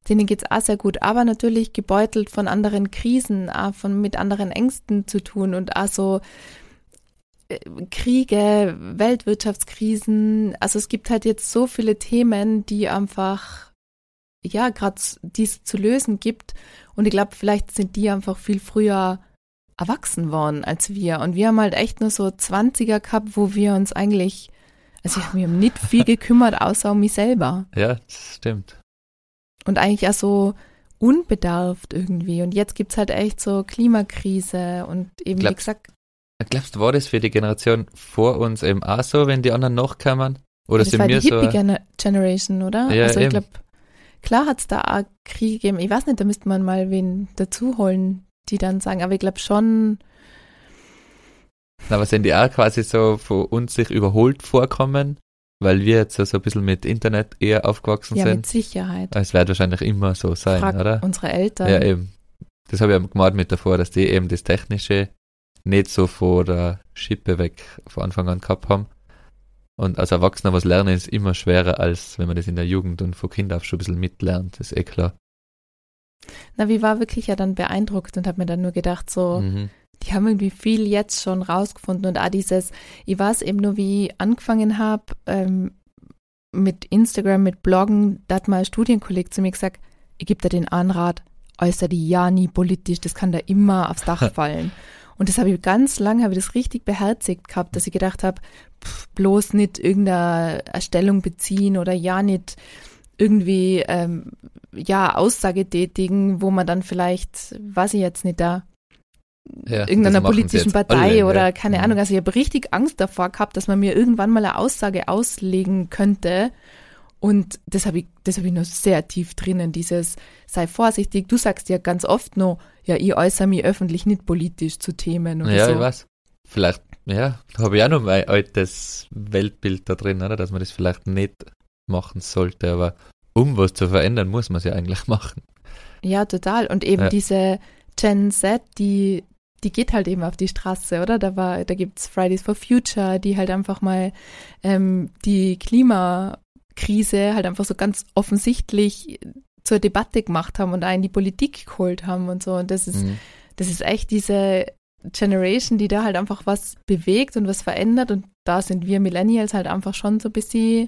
denen geht's auch sehr gut, aber natürlich gebeutelt von anderen Krisen, auch mit anderen Ängsten zu tun und auch so Kriege, Weltwirtschaftskrisen. Also es gibt halt jetzt so viele Themen, die einfach, ja, gerade die es zu lösen gibt. Und ich glaube, vielleicht sind die einfach viel früher erwachsen worden als wir. Und wir haben halt echt nur so 20er gehabt, wo wir uns eigentlich, also ich habe mich um nicht viel gekümmert, außer um mich selber. Ja, das stimmt. Und eigentlich auch so unbedarft irgendwie. Und jetzt gibt's halt echt so Klimakrise und eben, wie gesagt. Glaubst du, war das für die Generation vor uns eben auch so, wenn die anderen noch kamen? Oder das war die Hippie-Generation, oder? Ja, also ich eben. glaube, klar hat's da auch Kriege gegeben. Ich weiß nicht, da müsste man mal wen dazu holen, die dann sagen, aber ich glaube schon. Aber sind die auch quasi so von uns sich überholt vorkommen, weil wir jetzt so ein bisschen mit Internet eher aufgewachsen sind? Ja, mit Sicherheit. Es wird wahrscheinlich immer so sein, Frag oder? unsere Eltern. Ja, eben. Das habe ich ja gemeint mit davor, dass die eben das Technische nicht so von der Schippe weg von Anfang an gehabt haben. Und als Erwachsener was lernen ist immer schwerer, als wenn man das in der Jugend und von Kind auf schon ein bisschen mitlernt, das ist eh klar. Na, ich war wirklich ja dann beeindruckt und habe mir dann nur gedacht, so, die haben irgendwie viel jetzt schon rausgefunden und auch dieses, ich weiß eben nur, wie ich angefangen habe mit Instagram, mit Bloggen, da hat mal ein Studienkolleg zu mir gesagt, ich gebe dir den Anrat, äußere dich ja nie politisch, das kann da immer aufs Dach fallen. Und das habe ich ganz lange, habe ich das richtig beherzigt gehabt, dass ich gedacht habe, bloß nicht irgendeine Stellung beziehen oder ja nicht irgendwie Aussage tätigen, wo man dann vielleicht, weiß ich jetzt nicht, da irgendeiner politischen Partei alle, oder keine Ahnung, also ich habe richtig Angst davor gehabt, dass man mir irgendwann mal eine Aussage auslegen könnte und das habe ich noch sehr tief drinnen, dieses sei vorsichtig, du sagst ja ganz oft noch, ja, ich äußere mich öffentlich nicht politisch zu Themen oder ja, so. Ja, ich weiß. Vielleicht, ja, da habe ich auch noch mein altes Weltbild da drin, oder, dass man das vielleicht nicht machen sollte, aber um was zu verändern, muss man es ja eigentlich machen. Ja, total. Und eben diese Gen Z, die geht halt eben auf die Straße, oder? Da gibt's Fridays for Future, die halt einfach mal die Klimakrise halt einfach so ganz offensichtlich zur Debatte gemacht haben und auch in die Politik geholt haben und so. Und das ist echt diese Generation, die da halt einfach was bewegt und was verändert. Und da sind wir Millennials halt einfach schon so ein bisschen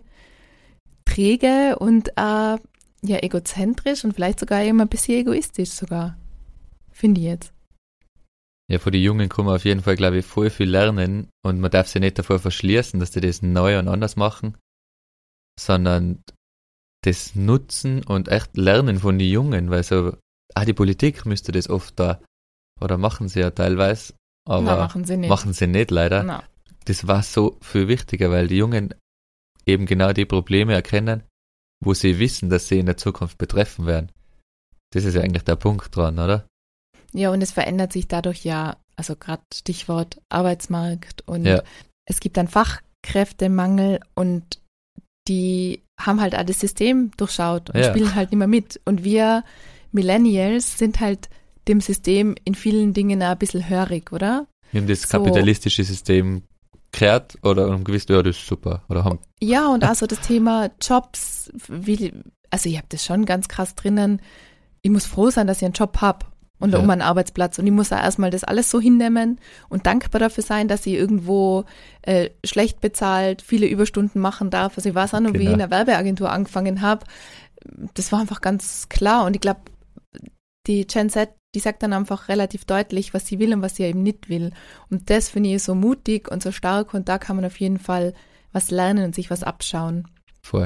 träge und egozentrisch und vielleicht sogar immer ein bisschen egoistisch sogar, finde ich jetzt. Ja, von den Jungen kann man auf jeden Fall, glaube ich, voll viel lernen und man darf sich nicht davor verschließen, dass die das neu und anders machen, sondern das nutzen und echt lernen von den Jungen, weil so, die Politik müsste das oft da, oder machen sie ja teilweise, aber machen sie nicht leider. Na. Das war so viel wichtiger, weil die Jungen eben genau die Probleme erkennen, wo sie wissen, dass sie in der Zukunft betreffen werden. Das ist ja eigentlich der Punkt dran, oder? Ja, und es verändert sich dadurch ja, also gerade Stichwort Arbeitsmarkt und es gibt dann Fachkräftemangel und die haben halt auch das System durchschaut und spielen halt nicht mehr mit. Und wir Millennials sind halt dem System in vielen Dingen auch ein bisschen hörig, oder? Wir haben das kapitalistische System gehört oder haben gewusst, ja, das ist super. Oder haben ja, und also das Thema Jobs, also ich habe das schon ganz krass drinnen, ich muss froh sein, dass ich einen Job habe und um einen Arbeitsplatz und ich muss auch erstmal das alles so hinnehmen und dankbar dafür sein, dass ich irgendwo schlecht bezahlt, viele Überstunden machen darf. Also ich weiß auch noch, wie ich in der Werbeagentur angefangen habe, das war einfach ganz klar und ich glaube, die Gen Z, die sagt dann einfach relativ deutlich, was sie will und was sie eben nicht will. Und das finde ich so mutig und so stark und da kann man auf jeden Fall was lernen und sich was abschauen. Voll.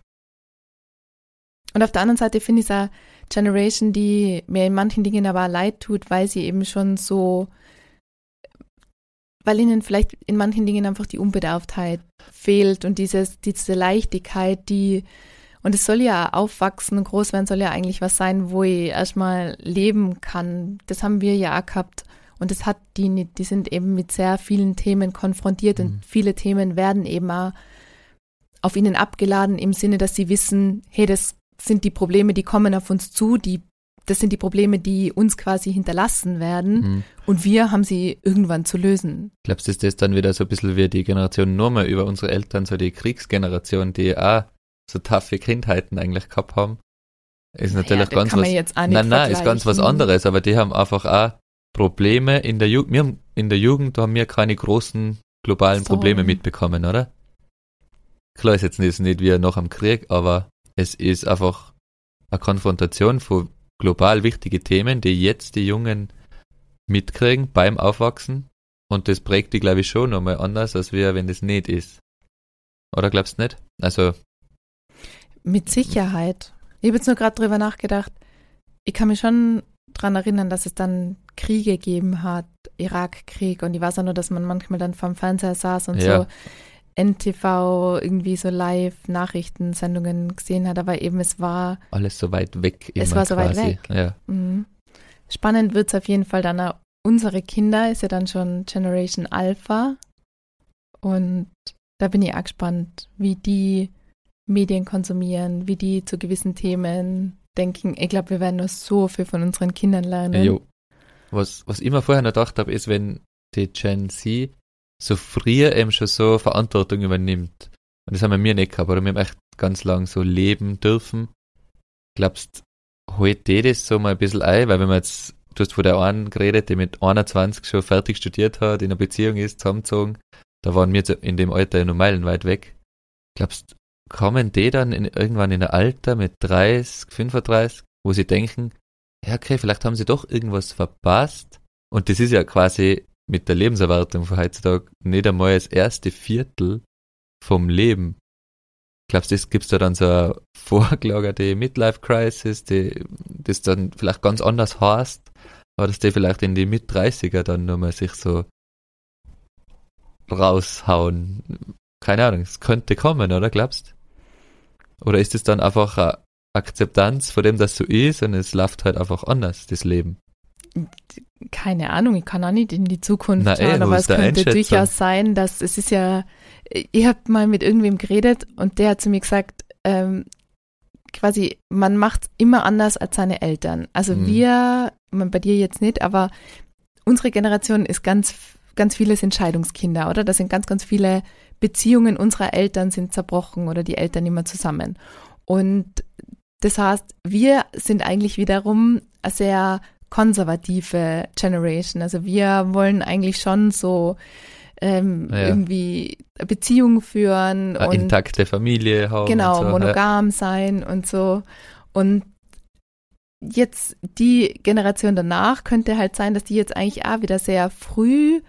Und auf der anderen Seite finde ich es eine Generation, die mir in manchen Dingen aber leid tut, weil sie eben schon so, weil ihnen vielleicht in manchen Dingen einfach die Unbedarftheit fehlt und diese Leichtigkeit, und es soll ja aufwachsen und groß werden soll ja eigentlich was sein, wo ich erstmal leben kann. Das haben wir ja auch gehabt. Und das hat die nicht. Die sind eben mit sehr vielen Themen konfrontiert und viele Themen werden eben auch auf ihnen abgeladen im Sinne, dass sie wissen, hey, das sind die Probleme, die kommen auf uns zu, das sind die Probleme, die uns quasi hinterlassen werden und wir haben sie irgendwann zu lösen. Glaubst du, ist das dann wieder so ein bisschen wie die Generation nur mehr über unsere Eltern, so die Kriegsgeneration, die auch so taffe Kindheiten eigentlich gehabt haben ist natürlich das kann man jetzt auch nicht nein, ist ganz was anderes, aber die haben einfach auch Probleme in der Jugend. In der Jugend haben wir keine großen globalen Probleme mitbekommen, oder? Klar ist jetzt nicht wie nach dem Krieg, aber es ist einfach eine Konfrontation von global wichtigen Themen, die jetzt die Jungen mitkriegen beim Aufwachsen, und das prägt die, glaube ich, schon nochmal anders, als wenn das nicht ist. Oder glaubst du nicht? Also mit Sicherheit. Ich habe jetzt nur gerade drüber nachgedacht. Ich kann mich schon daran erinnern, dass es dann Kriege gegeben hat, Irakkrieg, und ich weiß auch nur, dass man manchmal dann vorm Fernseher saß und so NTV irgendwie so Live-Nachrichtensendungen gesehen hat, aber eben es war alles so weit weg. Es war so weit weg. Ja. Mhm. Spannend wird es auf jeden Fall dann auch. Unsere Kinder ist ja dann schon Generation Alpha, und da bin ich auch gespannt, wie die Medien konsumieren, wie die zu gewissen Themen denken. Ich glaube, wir werden noch so viel von unseren Kindern lernen. Jo. Was ich mir vorher noch gedacht habe, ist, wenn die Gen Z so früher eben schon so Verantwortung übernimmt. Und das haben wir mir nicht gehabt, oder wir haben echt ganz lang so leben dürfen. Glaubst du, holt die das so mal ein bisschen ein? Weil wenn man jetzt, du hast von der einen geredet, die mit 21 schon fertig studiert hat, in einer Beziehung ist, zusammengezogen, da waren wir in dem Alter ja noch meilenweit weg. Glaubst du, kommen die dann irgendwann in ein Alter mit 30, 35, wo sie denken, ja okay, vielleicht haben sie doch irgendwas verpasst, und das ist ja quasi mit der Lebenserwartung von heutzutage nicht einmal das erste Viertel vom Leben. Glaubst du, gibt's da dann so eine vorgelagerte Midlife-Crisis, die das dann vielleicht ganz anders heißt, aber dass die vielleicht in die Mit-30er dann nochmal sich so raushauen? Keine Ahnung, es könnte kommen, oder glaubst? Oder ist es dann einfach eine Akzeptanz von dem, dass so ist, und es läuft halt einfach anders, das Leben? Keine Ahnung, ich kann auch nicht in die Zukunft schauen, aber es könnte durchaus sein, dass es ist ja, ich habe mal mit irgendwem geredet, und der hat zu mir gesagt, quasi, man macht es immer anders als seine Eltern. Also bei dir jetzt nicht, aber unsere Generation ist ganz, ganz vieles Entscheidungskinder, oder? Das sind ganz, ganz viele Beziehungen unserer Eltern sind zerbrochen oder die Eltern immer zusammen. Und das heißt, wir sind eigentlich wiederum eine sehr konservative Generation. Also wir wollen eigentlich schon so irgendwie eine Beziehung führen. Eine und intakte Familie haben. Genau, und so, monogam sein und so. Und jetzt die Generation danach könnte halt sein, dass die jetzt eigentlich auch wieder sehr früh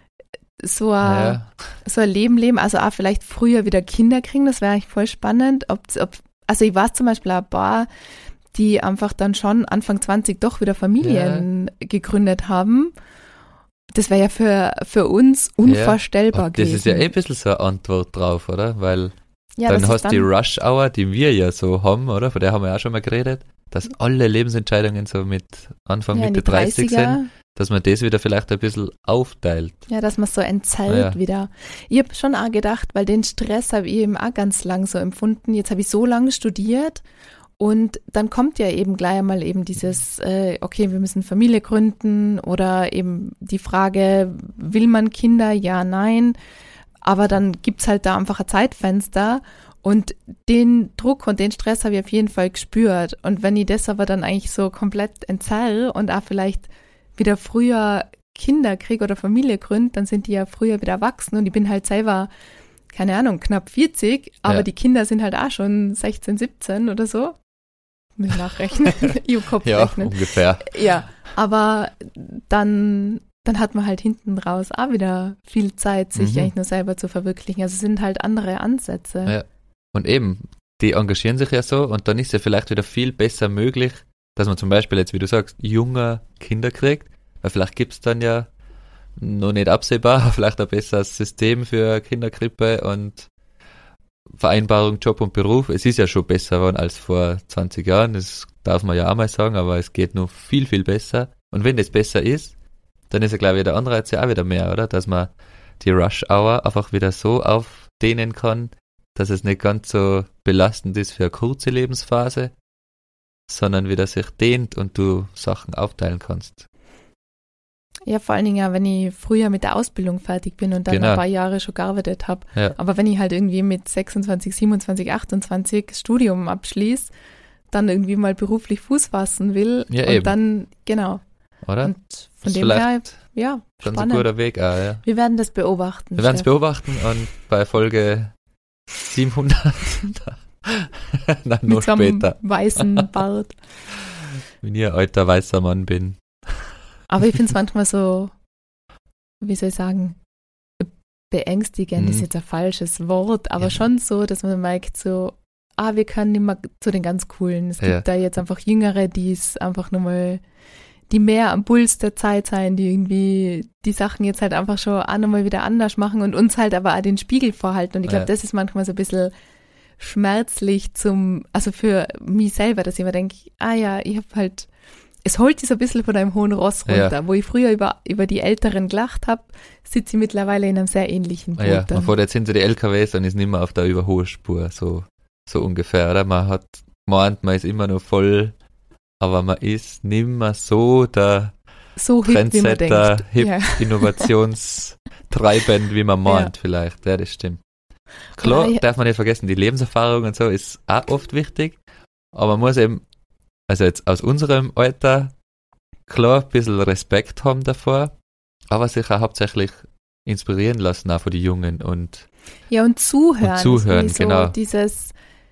so ein Leben, also auch vielleicht früher wieder Kinder kriegen. Das wäre eigentlich voll spannend. Also ich weiß zum Beispiel ein paar, die einfach dann schon Anfang 20 doch wieder Familien gegründet haben. Das wäre ja für uns unvorstellbar gewesen. Das ist ja ein bisschen so eine Antwort drauf, oder? Weil dann hast du die Rush-Hour, die wir ja so haben, oder? Von der haben wir ja auch schon mal geredet, dass alle Lebensentscheidungen so mit Anfang Mitte 30 sind, dass man das wieder vielleicht ein bisschen aufteilt. Ja, dass man es so entzerrt wieder. Ich habe schon auch gedacht, weil den Stress habe ich eben auch ganz lang so empfunden. Jetzt habe ich so lange studiert. Und dann kommt ja eben gleich einmal eben dieses, okay, wir müssen Familie gründen, oder eben die Frage, will man Kinder? Ja, nein. Aber dann gibt's halt da einfach ein Zeitfenster, und den Druck und den Stress habe ich auf jeden Fall gespürt. Und wenn ich das aber dann eigentlich so komplett entzerre und auch vielleicht wieder früher Kinder kriege oder Familie gründe, dann sind die ja früher wieder erwachsen, und ich bin halt selber, keine Ahnung, knapp 40, aber die Kinder sind halt auch schon 16, 17 oder so. Mit Nachrechnen, Kopf rechnen. Ungefähr. Ja, aber dann hat man halt hinten raus auch wieder viel Zeit, sich eigentlich nur selber zu verwirklichen. Also es sind halt andere Ansätze. Ja. Und eben, die engagieren sich ja so, und dann ist ja vielleicht wieder viel besser möglich, dass man zum Beispiel jetzt, wie du sagst, junge Kinder kriegt, weil vielleicht gibt es dann ja noch nicht absehbar, vielleicht ein besseres System für Kinderkrippe und Vereinbarung Job und Beruf. Es ist ja schon besser geworden als vor 20 Jahren, das darf man ja auch mal sagen, aber es geht noch viel, viel besser. Und wenn das besser ist, dann ist ja, glaube ich, der Anreiz ja auch wieder mehr, oder? Dass man die Rush-Hour einfach wieder so aufdehnen kann, dass es nicht ganz so belastend ist für eine kurze Lebensphase, sondern wieder sich dehnt und du Sachen aufteilen kannst. Ja, vor allen Dingen ja, wenn ich früher mit der Ausbildung fertig bin und dann ein paar Jahre schon gearbeitet habe. Ja. Aber wenn ich halt irgendwie mit 26, 27, 28 das Studium abschließe, dann irgendwie mal beruflich Fuß fassen will. Ja, und eben. Dann, genau. Oder? Und von Ist dem her, vielleicht ja, ganz ein spannend. guter Weg auch, ja. Wir werden das beobachten. Wir werden es Steff. beobachten und bei Folge 700 noch Mit so einem später, weißen Bart. wenn ich ein alter weißer Mann bin. Aber ich finde es manchmal so, wie soll ich sagen, beängstigend ist jetzt ein falsches Wort, aber Ja. schon so, dass man merkt so, wir können nicht mehr zu den ganz Coolen. Es Ja. gibt da jetzt einfach Jüngere, die es einfach nochmal, die mehr am Puls der Zeit sein, die irgendwie die Sachen jetzt halt einfach schon auch nochmal wieder anders machen und uns halt aber auch den Spiegel vorhalten. Und ich glaube, Ja. das ist manchmal so ein bisschen schmerzlich also für mich selber, dass ich mir denke, ich habe halt, es holt dich so ein bisschen von einem hohen Ross runter. Ja. Wo ich früher über die Älteren gelacht habe, sitze ich mittlerweile in einem sehr ähnlichen Boot. Ja, man dann. fährt jetzt hinter die LKWs und ist nicht mehr auf der Überholspur, so ungefähr, oder? Man hat gemeint, man ist immer noch voll, aber man ist nicht mehr so der So hip, wie man Trendsetter, denkt. hip, Ja. innovationstreibend, wie man meint, vielleicht. Ja, das stimmt. Klar, Ja, darf man nicht vergessen, die Lebenserfahrung und so ist auch oft wichtig, aber man muss eben, also jetzt aus unserem Alter, klar, ein bisschen Respekt haben davor, aber sich auch hauptsächlich inspirieren lassen auch von den Jungen und und zuhören. Und zuhören, das finde ich genau. So dieses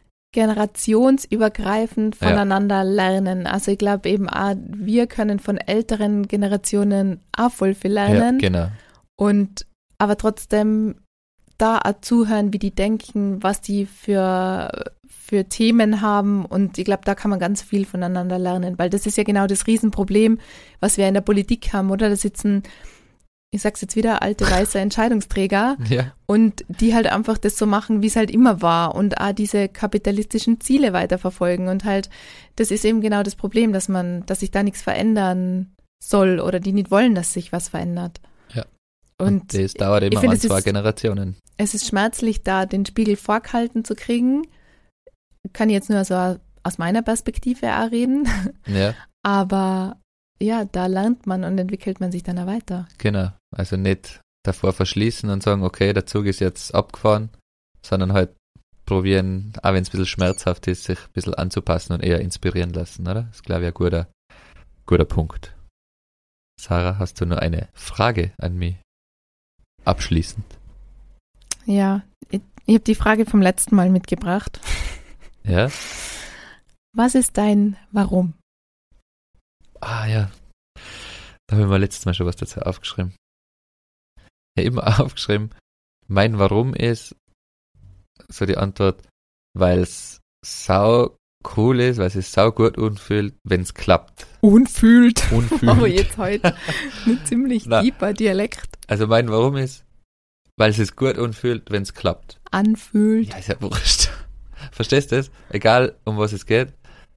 generationsübergreifend Ja. voneinander lernen. Also ich glaube eben auch, wir können von älteren Generationen auch voll viel ja, lernen. genau. Und aber trotzdem da auch zuhören, wie die denken, was die für Themen haben. Und ich glaube, da kann man ganz viel voneinander lernen, weil das ist ja genau das Riesenproblem, was wir in der Politik haben, oder? Da sitzen, ich sag's jetzt wieder, alte weiße Entscheidungsträger Ja, und die halt einfach das so machen, wie es halt immer war und auch diese kapitalistischen Ziele weiterverfolgen. Und halt, das ist eben genau das Problem, dass sich da nichts verändern soll oder die nicht wollen, dass sich was verändert. Ja. Und das dauert ich immer finde, an 2 Generationen. es ist schmerzlich, da den Spiegel vorgehalten zu kriegen. Kann ich jetzt nur so aus meiner Perspektive auch reden. Ja, Aber ja, da lernt man und entwickelt man sich dann auch weiter. genau. Also nicht davor verschließen und sagen, okay, der Zug ist jetzt abgefahren, sondern halt probieren, auch wenn es ein bisschen schmerzhaft ist, sich ein bisschen anzupassen und eher inspirieren lassen, oder? Das ist, glaube ich, ein guter Punkt. Sarah, hast du noch eine Frage an mich? Abschließend. Ja, ich habe die Frage vom letzten Mal mitgebracht. Ja? Was ist dein Warum? Ah ja, da habe ich mir letztes Mal schon was dazu aufgeschrieben. Ja, immer aufgeschrieben, mein Warum ist, so die Antwort, weil es sau cool ist, weil es sich sau gut anfühlt, wenn es klappt. Unfühlt. Unfühlt. Aber jetzt heute ein ziemlich Na. deeper Dialekt. Also mein Warum ist, weil es sich gut anfühlt, wenn es klappt. Anfühlt. Ja, ist ja wurscht. Verstehst du das? Egal, um was es geht.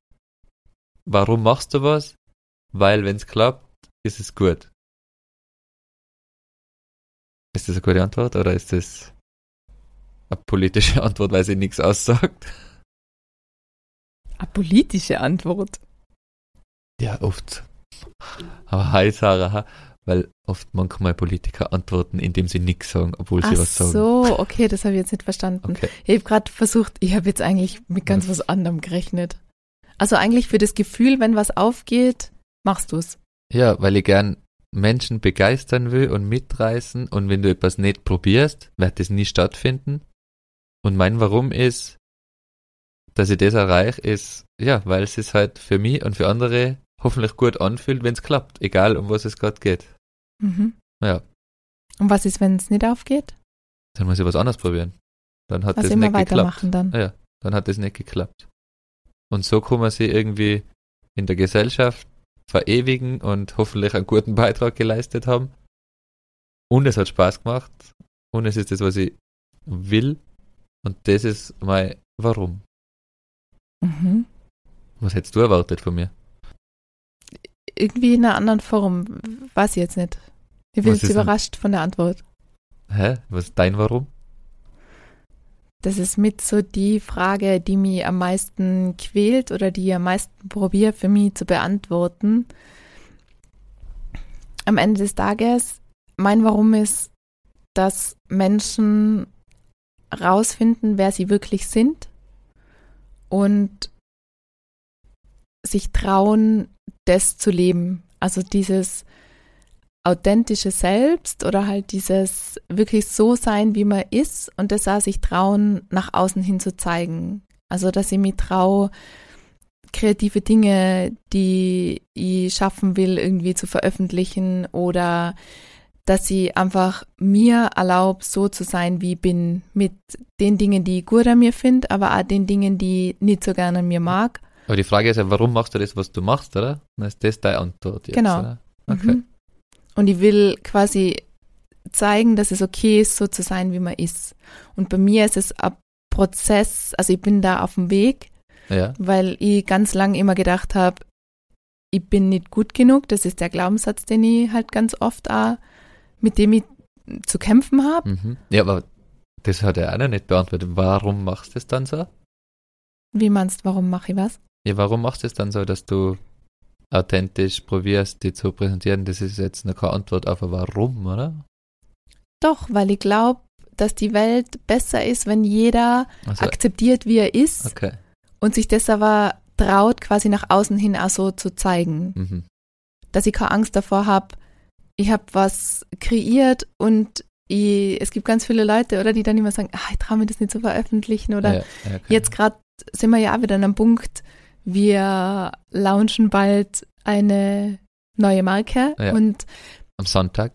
Warum machst du was? Weil, wenn es klappt, ist es gut. Ist das eine gute Antwort oder ist das eine politische Antwort, weil sie nichts aussagt? Eine politische Antwort. Ja, oft. Aber hi Sarah, weil oft manchmal Politiker antworten, indem sie nichts sagen, obwohl sie Ach was sagen. so, okay, das habe ich jetzt nicht verstanden. Okay. Ich habe gerade versucht, ich habe jetzt eigentlich mit ganz was anderem gerechnet. Also eigentlich für das Gefühl, wenn was aufgeht, machst du's. Ja, weil ich gern Menschen begeistern will und mitreißen und wenn du etwas nicht probierst, wird das nie stattfinden. Und mein Warum ist, dass ich das erreiche, ist, ja, weil es sich halt für mich und für andere hoffentlich gut anfühlt, wenn es klappt, egal um was es gerade geht. Mhm. Ja, Und was ist, wenn es nicht aufgeht? dann muss ich was anderes probieren. Dann hat Also das immer nicht geklappt. weitermachen dann. Ja, dann hat das nicht geklappt. Und so kann man sich irgendwie in der Gesellschaft verewigen und hoffentlich einen guten Beitrag geleistet haben. Und es hat Spaß gemacht. Und es ist das, was ich will. Und das ist mein Warum. Mhm. Was hättest du erwartet von mir? Irgendwie in einer anderen Form. Weiß ich jetzt nicht. Ich bin Was jetzt ist denn- überrascht von der Antwort. Hä? Was ist dein Warum? Das ist mit so die Frage, die mich am meisten quält oder die ich am meisten probiere für mich zu beantworten. Am Ende des Tages, mein Warum ist, dass Menschen rausfinden, wer sie wirklich sind und sich trauen, das zu leben. Also dieses authentische Selbst oder halt dieses wirklich so sein, wie man ist und das auch sich trauen, nach außen hin zu zeigen. Also, dass ich mich traue, kreative Dinge, die ich schaffen will, irgendwie zu veröffentlichen oder dass ich einfach mir erlaube, so zu sein, wie ich bin, mit den Dingen, die ich gut an mir finde, aber auch den Dingen, die ich nicht so gerne an mir mag. Aber die Frage ist ja, warum machst du das, was du machst, oder? Dann ist das deine Antwort jetzt, Genau. oder? Okay. Und ich will quasi zeigen, dass es okay ist, so zu sein, wie man ist. Und bei mir ist es ein Prozess, also ich bin da auf dem Weg, Ja. weil ich ganz lang immer gedacht habe, ich bin nicht gut genug. Das ist der Glaubenssatz, den ich halt ganz oft auch, mit dem ich zu kämpfen habe. Mhm. Ja, aber das hat er auch noch nicht beantwortet. Warum machst du es dann so? Wie meinst du, warum mache ich was? Ja, warum machst du es dann so, dass du authentisch probierst, die zu präsentieren? Das ist jetzt noch keine Antwort auf ein Warum, oder? Doch, weil ich glaube, dass die Welt besser ist, wenn jeder Also, akzeptiert, wie er ist okay. und sich das aber traut, quasi nach außen hin auch so zu zeigen. Mhm. Dass ich keine Angst davor habe, ich habe was kreiert und es gibt ganz viele Leute, oder, die dann immer sagen, ich traue mir das nicht zu veröffentlichen oder Ja, okay. jetzt gerade sind wir ja auch wieder an einem Punkt, wir launchen bald eine neue Marke Ja. und Am Sonntag.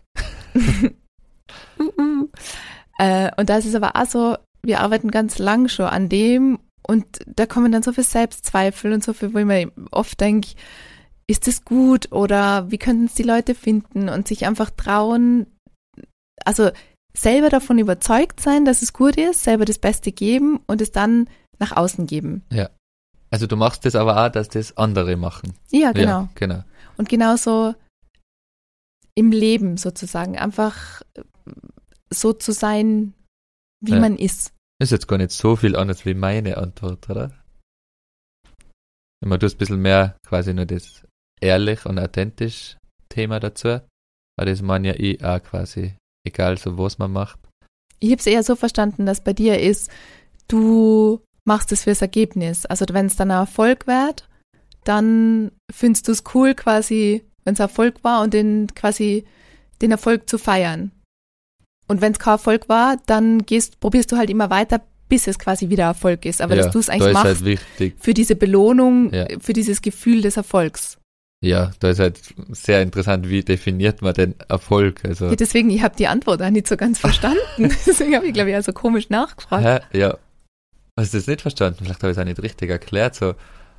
und da ist es aber auch so, wir arbeiten ganz lang schon an dem und da kommen dann so viel Selbstzweifel und so viel, wo ich mir oft denke, ist das gut oder wie könnten es die Leute finden und sich einfach trauen, also selber davon überzeugt sein, dass es gut ist, selber das Beste geben und es dann nach außen geben. Also du machst das aber auch, dass das andere machen. Ja, genau. Ja, genau. Und genauso im Leben sozusagen, einfach so zu sein, wie Ja. man ist. Ist jetzt gar nicht so viel anders wie meine Antwort, oder? Immer du hast ein bisschen mehr quasi nur das ehrlich und authentisch Thema dazu. Aber das meine ja ich auch quasi, egal so was man macht. Ich habe es eher so verstanden, dass bei dir ist, du machst es fürs Ergebnis. Also wenn es dann ein Erfolg wird, dann findest du es cool quasi, wenn es Erfolg war und den Erfolg zu feiern. Und wenn es kein Erfolg war, dann probierst du halt immer weiter, bis es quasi wieder Erfolg ist. Aber Ja, dass du es da eigentlich ist machst halt wichtig. für diese Belohnung, Ja. für dieses Gefühl des Erfolgs. Ja, da ist halt sehr interessant, wie definiert man den Erfolg. Also, Ja, deswegen, ich habe die Antwort auch nicht so ganz verstanden. Deswegen habe ich, glaube ich, also komisch nachgefragt. ja. Hast du das nicht verstanden? Vielleicht habe ich es auch nicht richtig erklärt, so.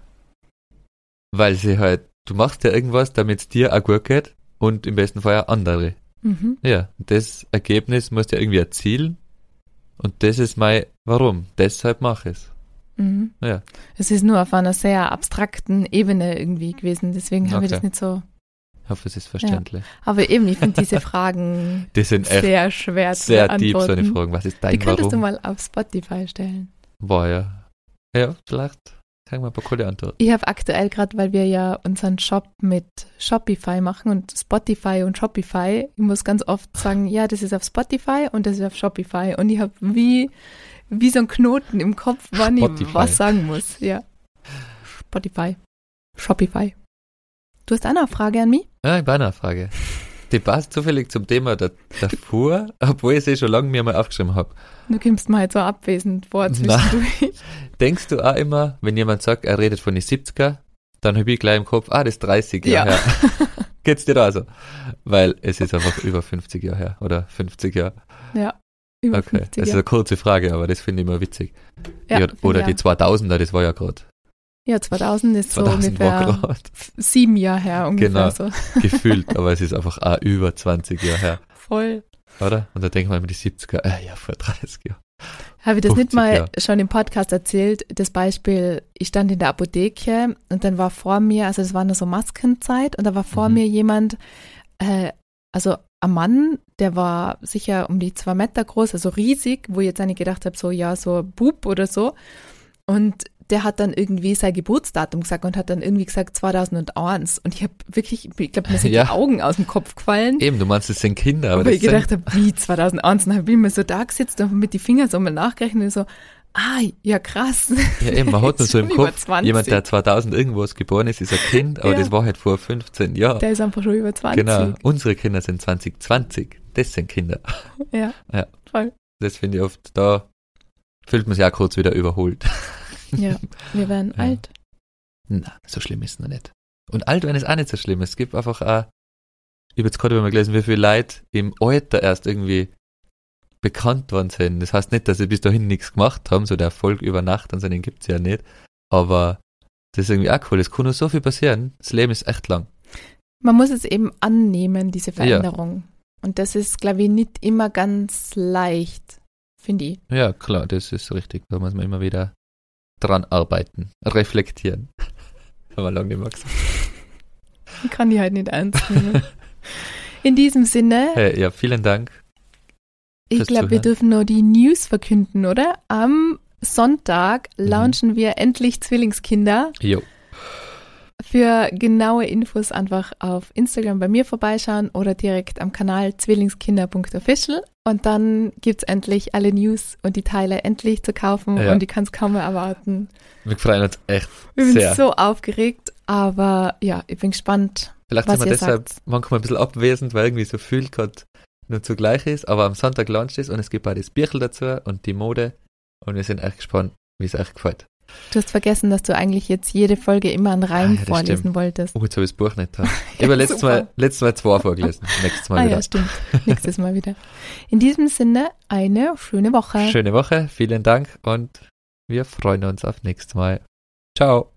Weil sie halt, du machst ja irgendwas, damit es dir auch gut geht und im besten Fall auch andere. Mhm. Ja, das Ergebnis musst du ja irgendwie erzielen und das ist mein Warum. Deshalb mache ich es. Mhm. Ja. Es ist nur auf einer sehr abstrakten Ebene irgendwie gewesen, deswegen habe ich Okay. das nicht so. Ich hoffe, es ist verständlich. Aber eben, ich finde diese Fragen Die sind echt sehr schwer zu sehr deep, so beantworten. eine Fragen. Was ist Die dein könntest du Warum? mal auf Spotify stellen. Boah, ja. Ja, vielleicht kriegen wir ein paar coole Antworten. Ich habe aktuell gerade, weil wir ja unseren Shop mit Shopify machen und Spotify und Shopify, ich muss ganz oft sagen, ja, das ist auf Spotify und das ist auf Shopify. Und ich habe wie so ein Knoten im Kopf, wann Spotify. ich was sagen muss. Ja. Spotify. Shopify. Du hast auch noch eine Frage an mich? Ja, ich habe eine Frage. Die passt zufällig zum Thema davor, obwohl ich sie schon lange mir mal aufgeschrieben habe. Du kommst mal halt so abwesend vor Nein. zwischendurch. Denkst du auch immer, wenn jemand sagt, er redet von den 70er, dann habe ich gleich im Kopf, das ist 30 Jahre Ja. her. Geht's dir da so? Weil es ist einfach über 50 Jahre her oder 50 Jahre. Ja. Über Okay, 50 das ist Jahre. eine kurze Frage, aber das finde ich immer witzig. Ja, Ja, oder ja. die 2000er, das war ja gerade. Ja, 2000 ist so 2000 war ungefähr gerade 7 Jahre her ungefähr Genau. so. gefühlt, aber es ist einfach auch über 20 Jahre her, Voll. oder? Und da denkt man immer die 70er, ja, vor 30 Jahren. Habe ich das 50 nicht mal Jahre. schon im Podcast erzählt? Das Beispiel, ich stand in der Apotheke und dann war vor mir, also das war nur so Maskenzeit und da war vor Mhm. mir jemand, also ein Mann, der war sicher um die 2 Meter groß, also riesig, wo ich jetzt eigentlich gedacht habe, so ja, so ein Bub oder so. Und der hat dann irgendwie sein Geburtsdatum gesagt und hat dann irgendwie gesagt 2001. Und ich habe wirklich, ich glaube, mir sind Ja. die Augen aus dem Kopf gefallen. Eben, du meinst, das sind Kinder, aber Weil das ich sind, gedacht habe, wie 2001? Und dann habe ich mir so da gesetzt und mit die Finger so mal nachgerechnet und so, Ja, krass. Ja, eben, man hat nur so im Schon über Kopf, 20. jemand, der 2000 irgendwas geboren ist ein Kind, aber Ja. das war halt vor 15 Jahren. Der ist einfach schon über 20. Genau, unsere Kinder sind 2020, das sind Kinder. Ja, Ja. voll. Das finde ich oft, da fühlt man sich auch kurz wieder überholt. Ja, wir werden Ja. alt. Na, so schlimm ist es noch nicht. Und alt werden ist auch nicht so schlimm. Es gibt einfach auch, ich habe jetzt gerade mal gelesen, wie viele Leute im Alter erst irgendwie bekannt worden sind. Das heißt nicht, dass sie bis dahin nichts gemacht haben, so der Erfolg über Nacht und so, den gibt es ja nicht. Aber das ist irgendwie auch cool. Es kann nur so viel passieren. Das Leben ist echt lang. Man muss es eben annehmen, diese Veränderung. Und das ist, glaube ich, nicht immer ganz leicht, finde ich. Ja, klar, das ist richtig. Da muss man immer wieder dran arbeiten, reflektieren. Haben wir lange nicht mehr gesagt. Ich kann die halt nicht ernst nehmen. In diesem Sinne, Hey, ja, vielen Dank. ich fürs glaube, wir Zuhören. dürfen nur die News verkünden, oder? Am Sonntag launchen wir endlich Zwillingskinder. Jo. Für genaue Infos einfach auf Instagram bei mir vorbeischauen oder direkt am Kanal zwillingskinder.official und dann gibt's endlich alle News und die Teile endlich zu kaufen Ja. und ich kann es kaum mehr erwarten. Wir freuen uns echt Ich bin sehr. so aufgeregt, aber ja, ich bin gespannt, Vielleicht was sind wir ihr deshalb sagt. manchmal ein bisschen abwesend, weil irgendwie so viel gerade nur zugleich ist, aber am Sonntag launcht es und es gibt auch das Bierchen dazu und die Mode und wir sind echt gespannt, wie es euch gefällt. Du hast vergessen, dass du eigentlich jetzt jede Folge immer einen Reim Ja, das vorlesen stimmt. wolltest. Oh, jetzt habe ich das Buch nicht da. Ich habe letztes super. Mal 2 vorgelesen, nächstes Mal wieder. Ja, stimmt. Nächstes Mal wieder. In diesem Sinne, eine schöne Woche. Schöne Woche, vielen Dank und wir freuen uns auf nächstes Mal. Ciao.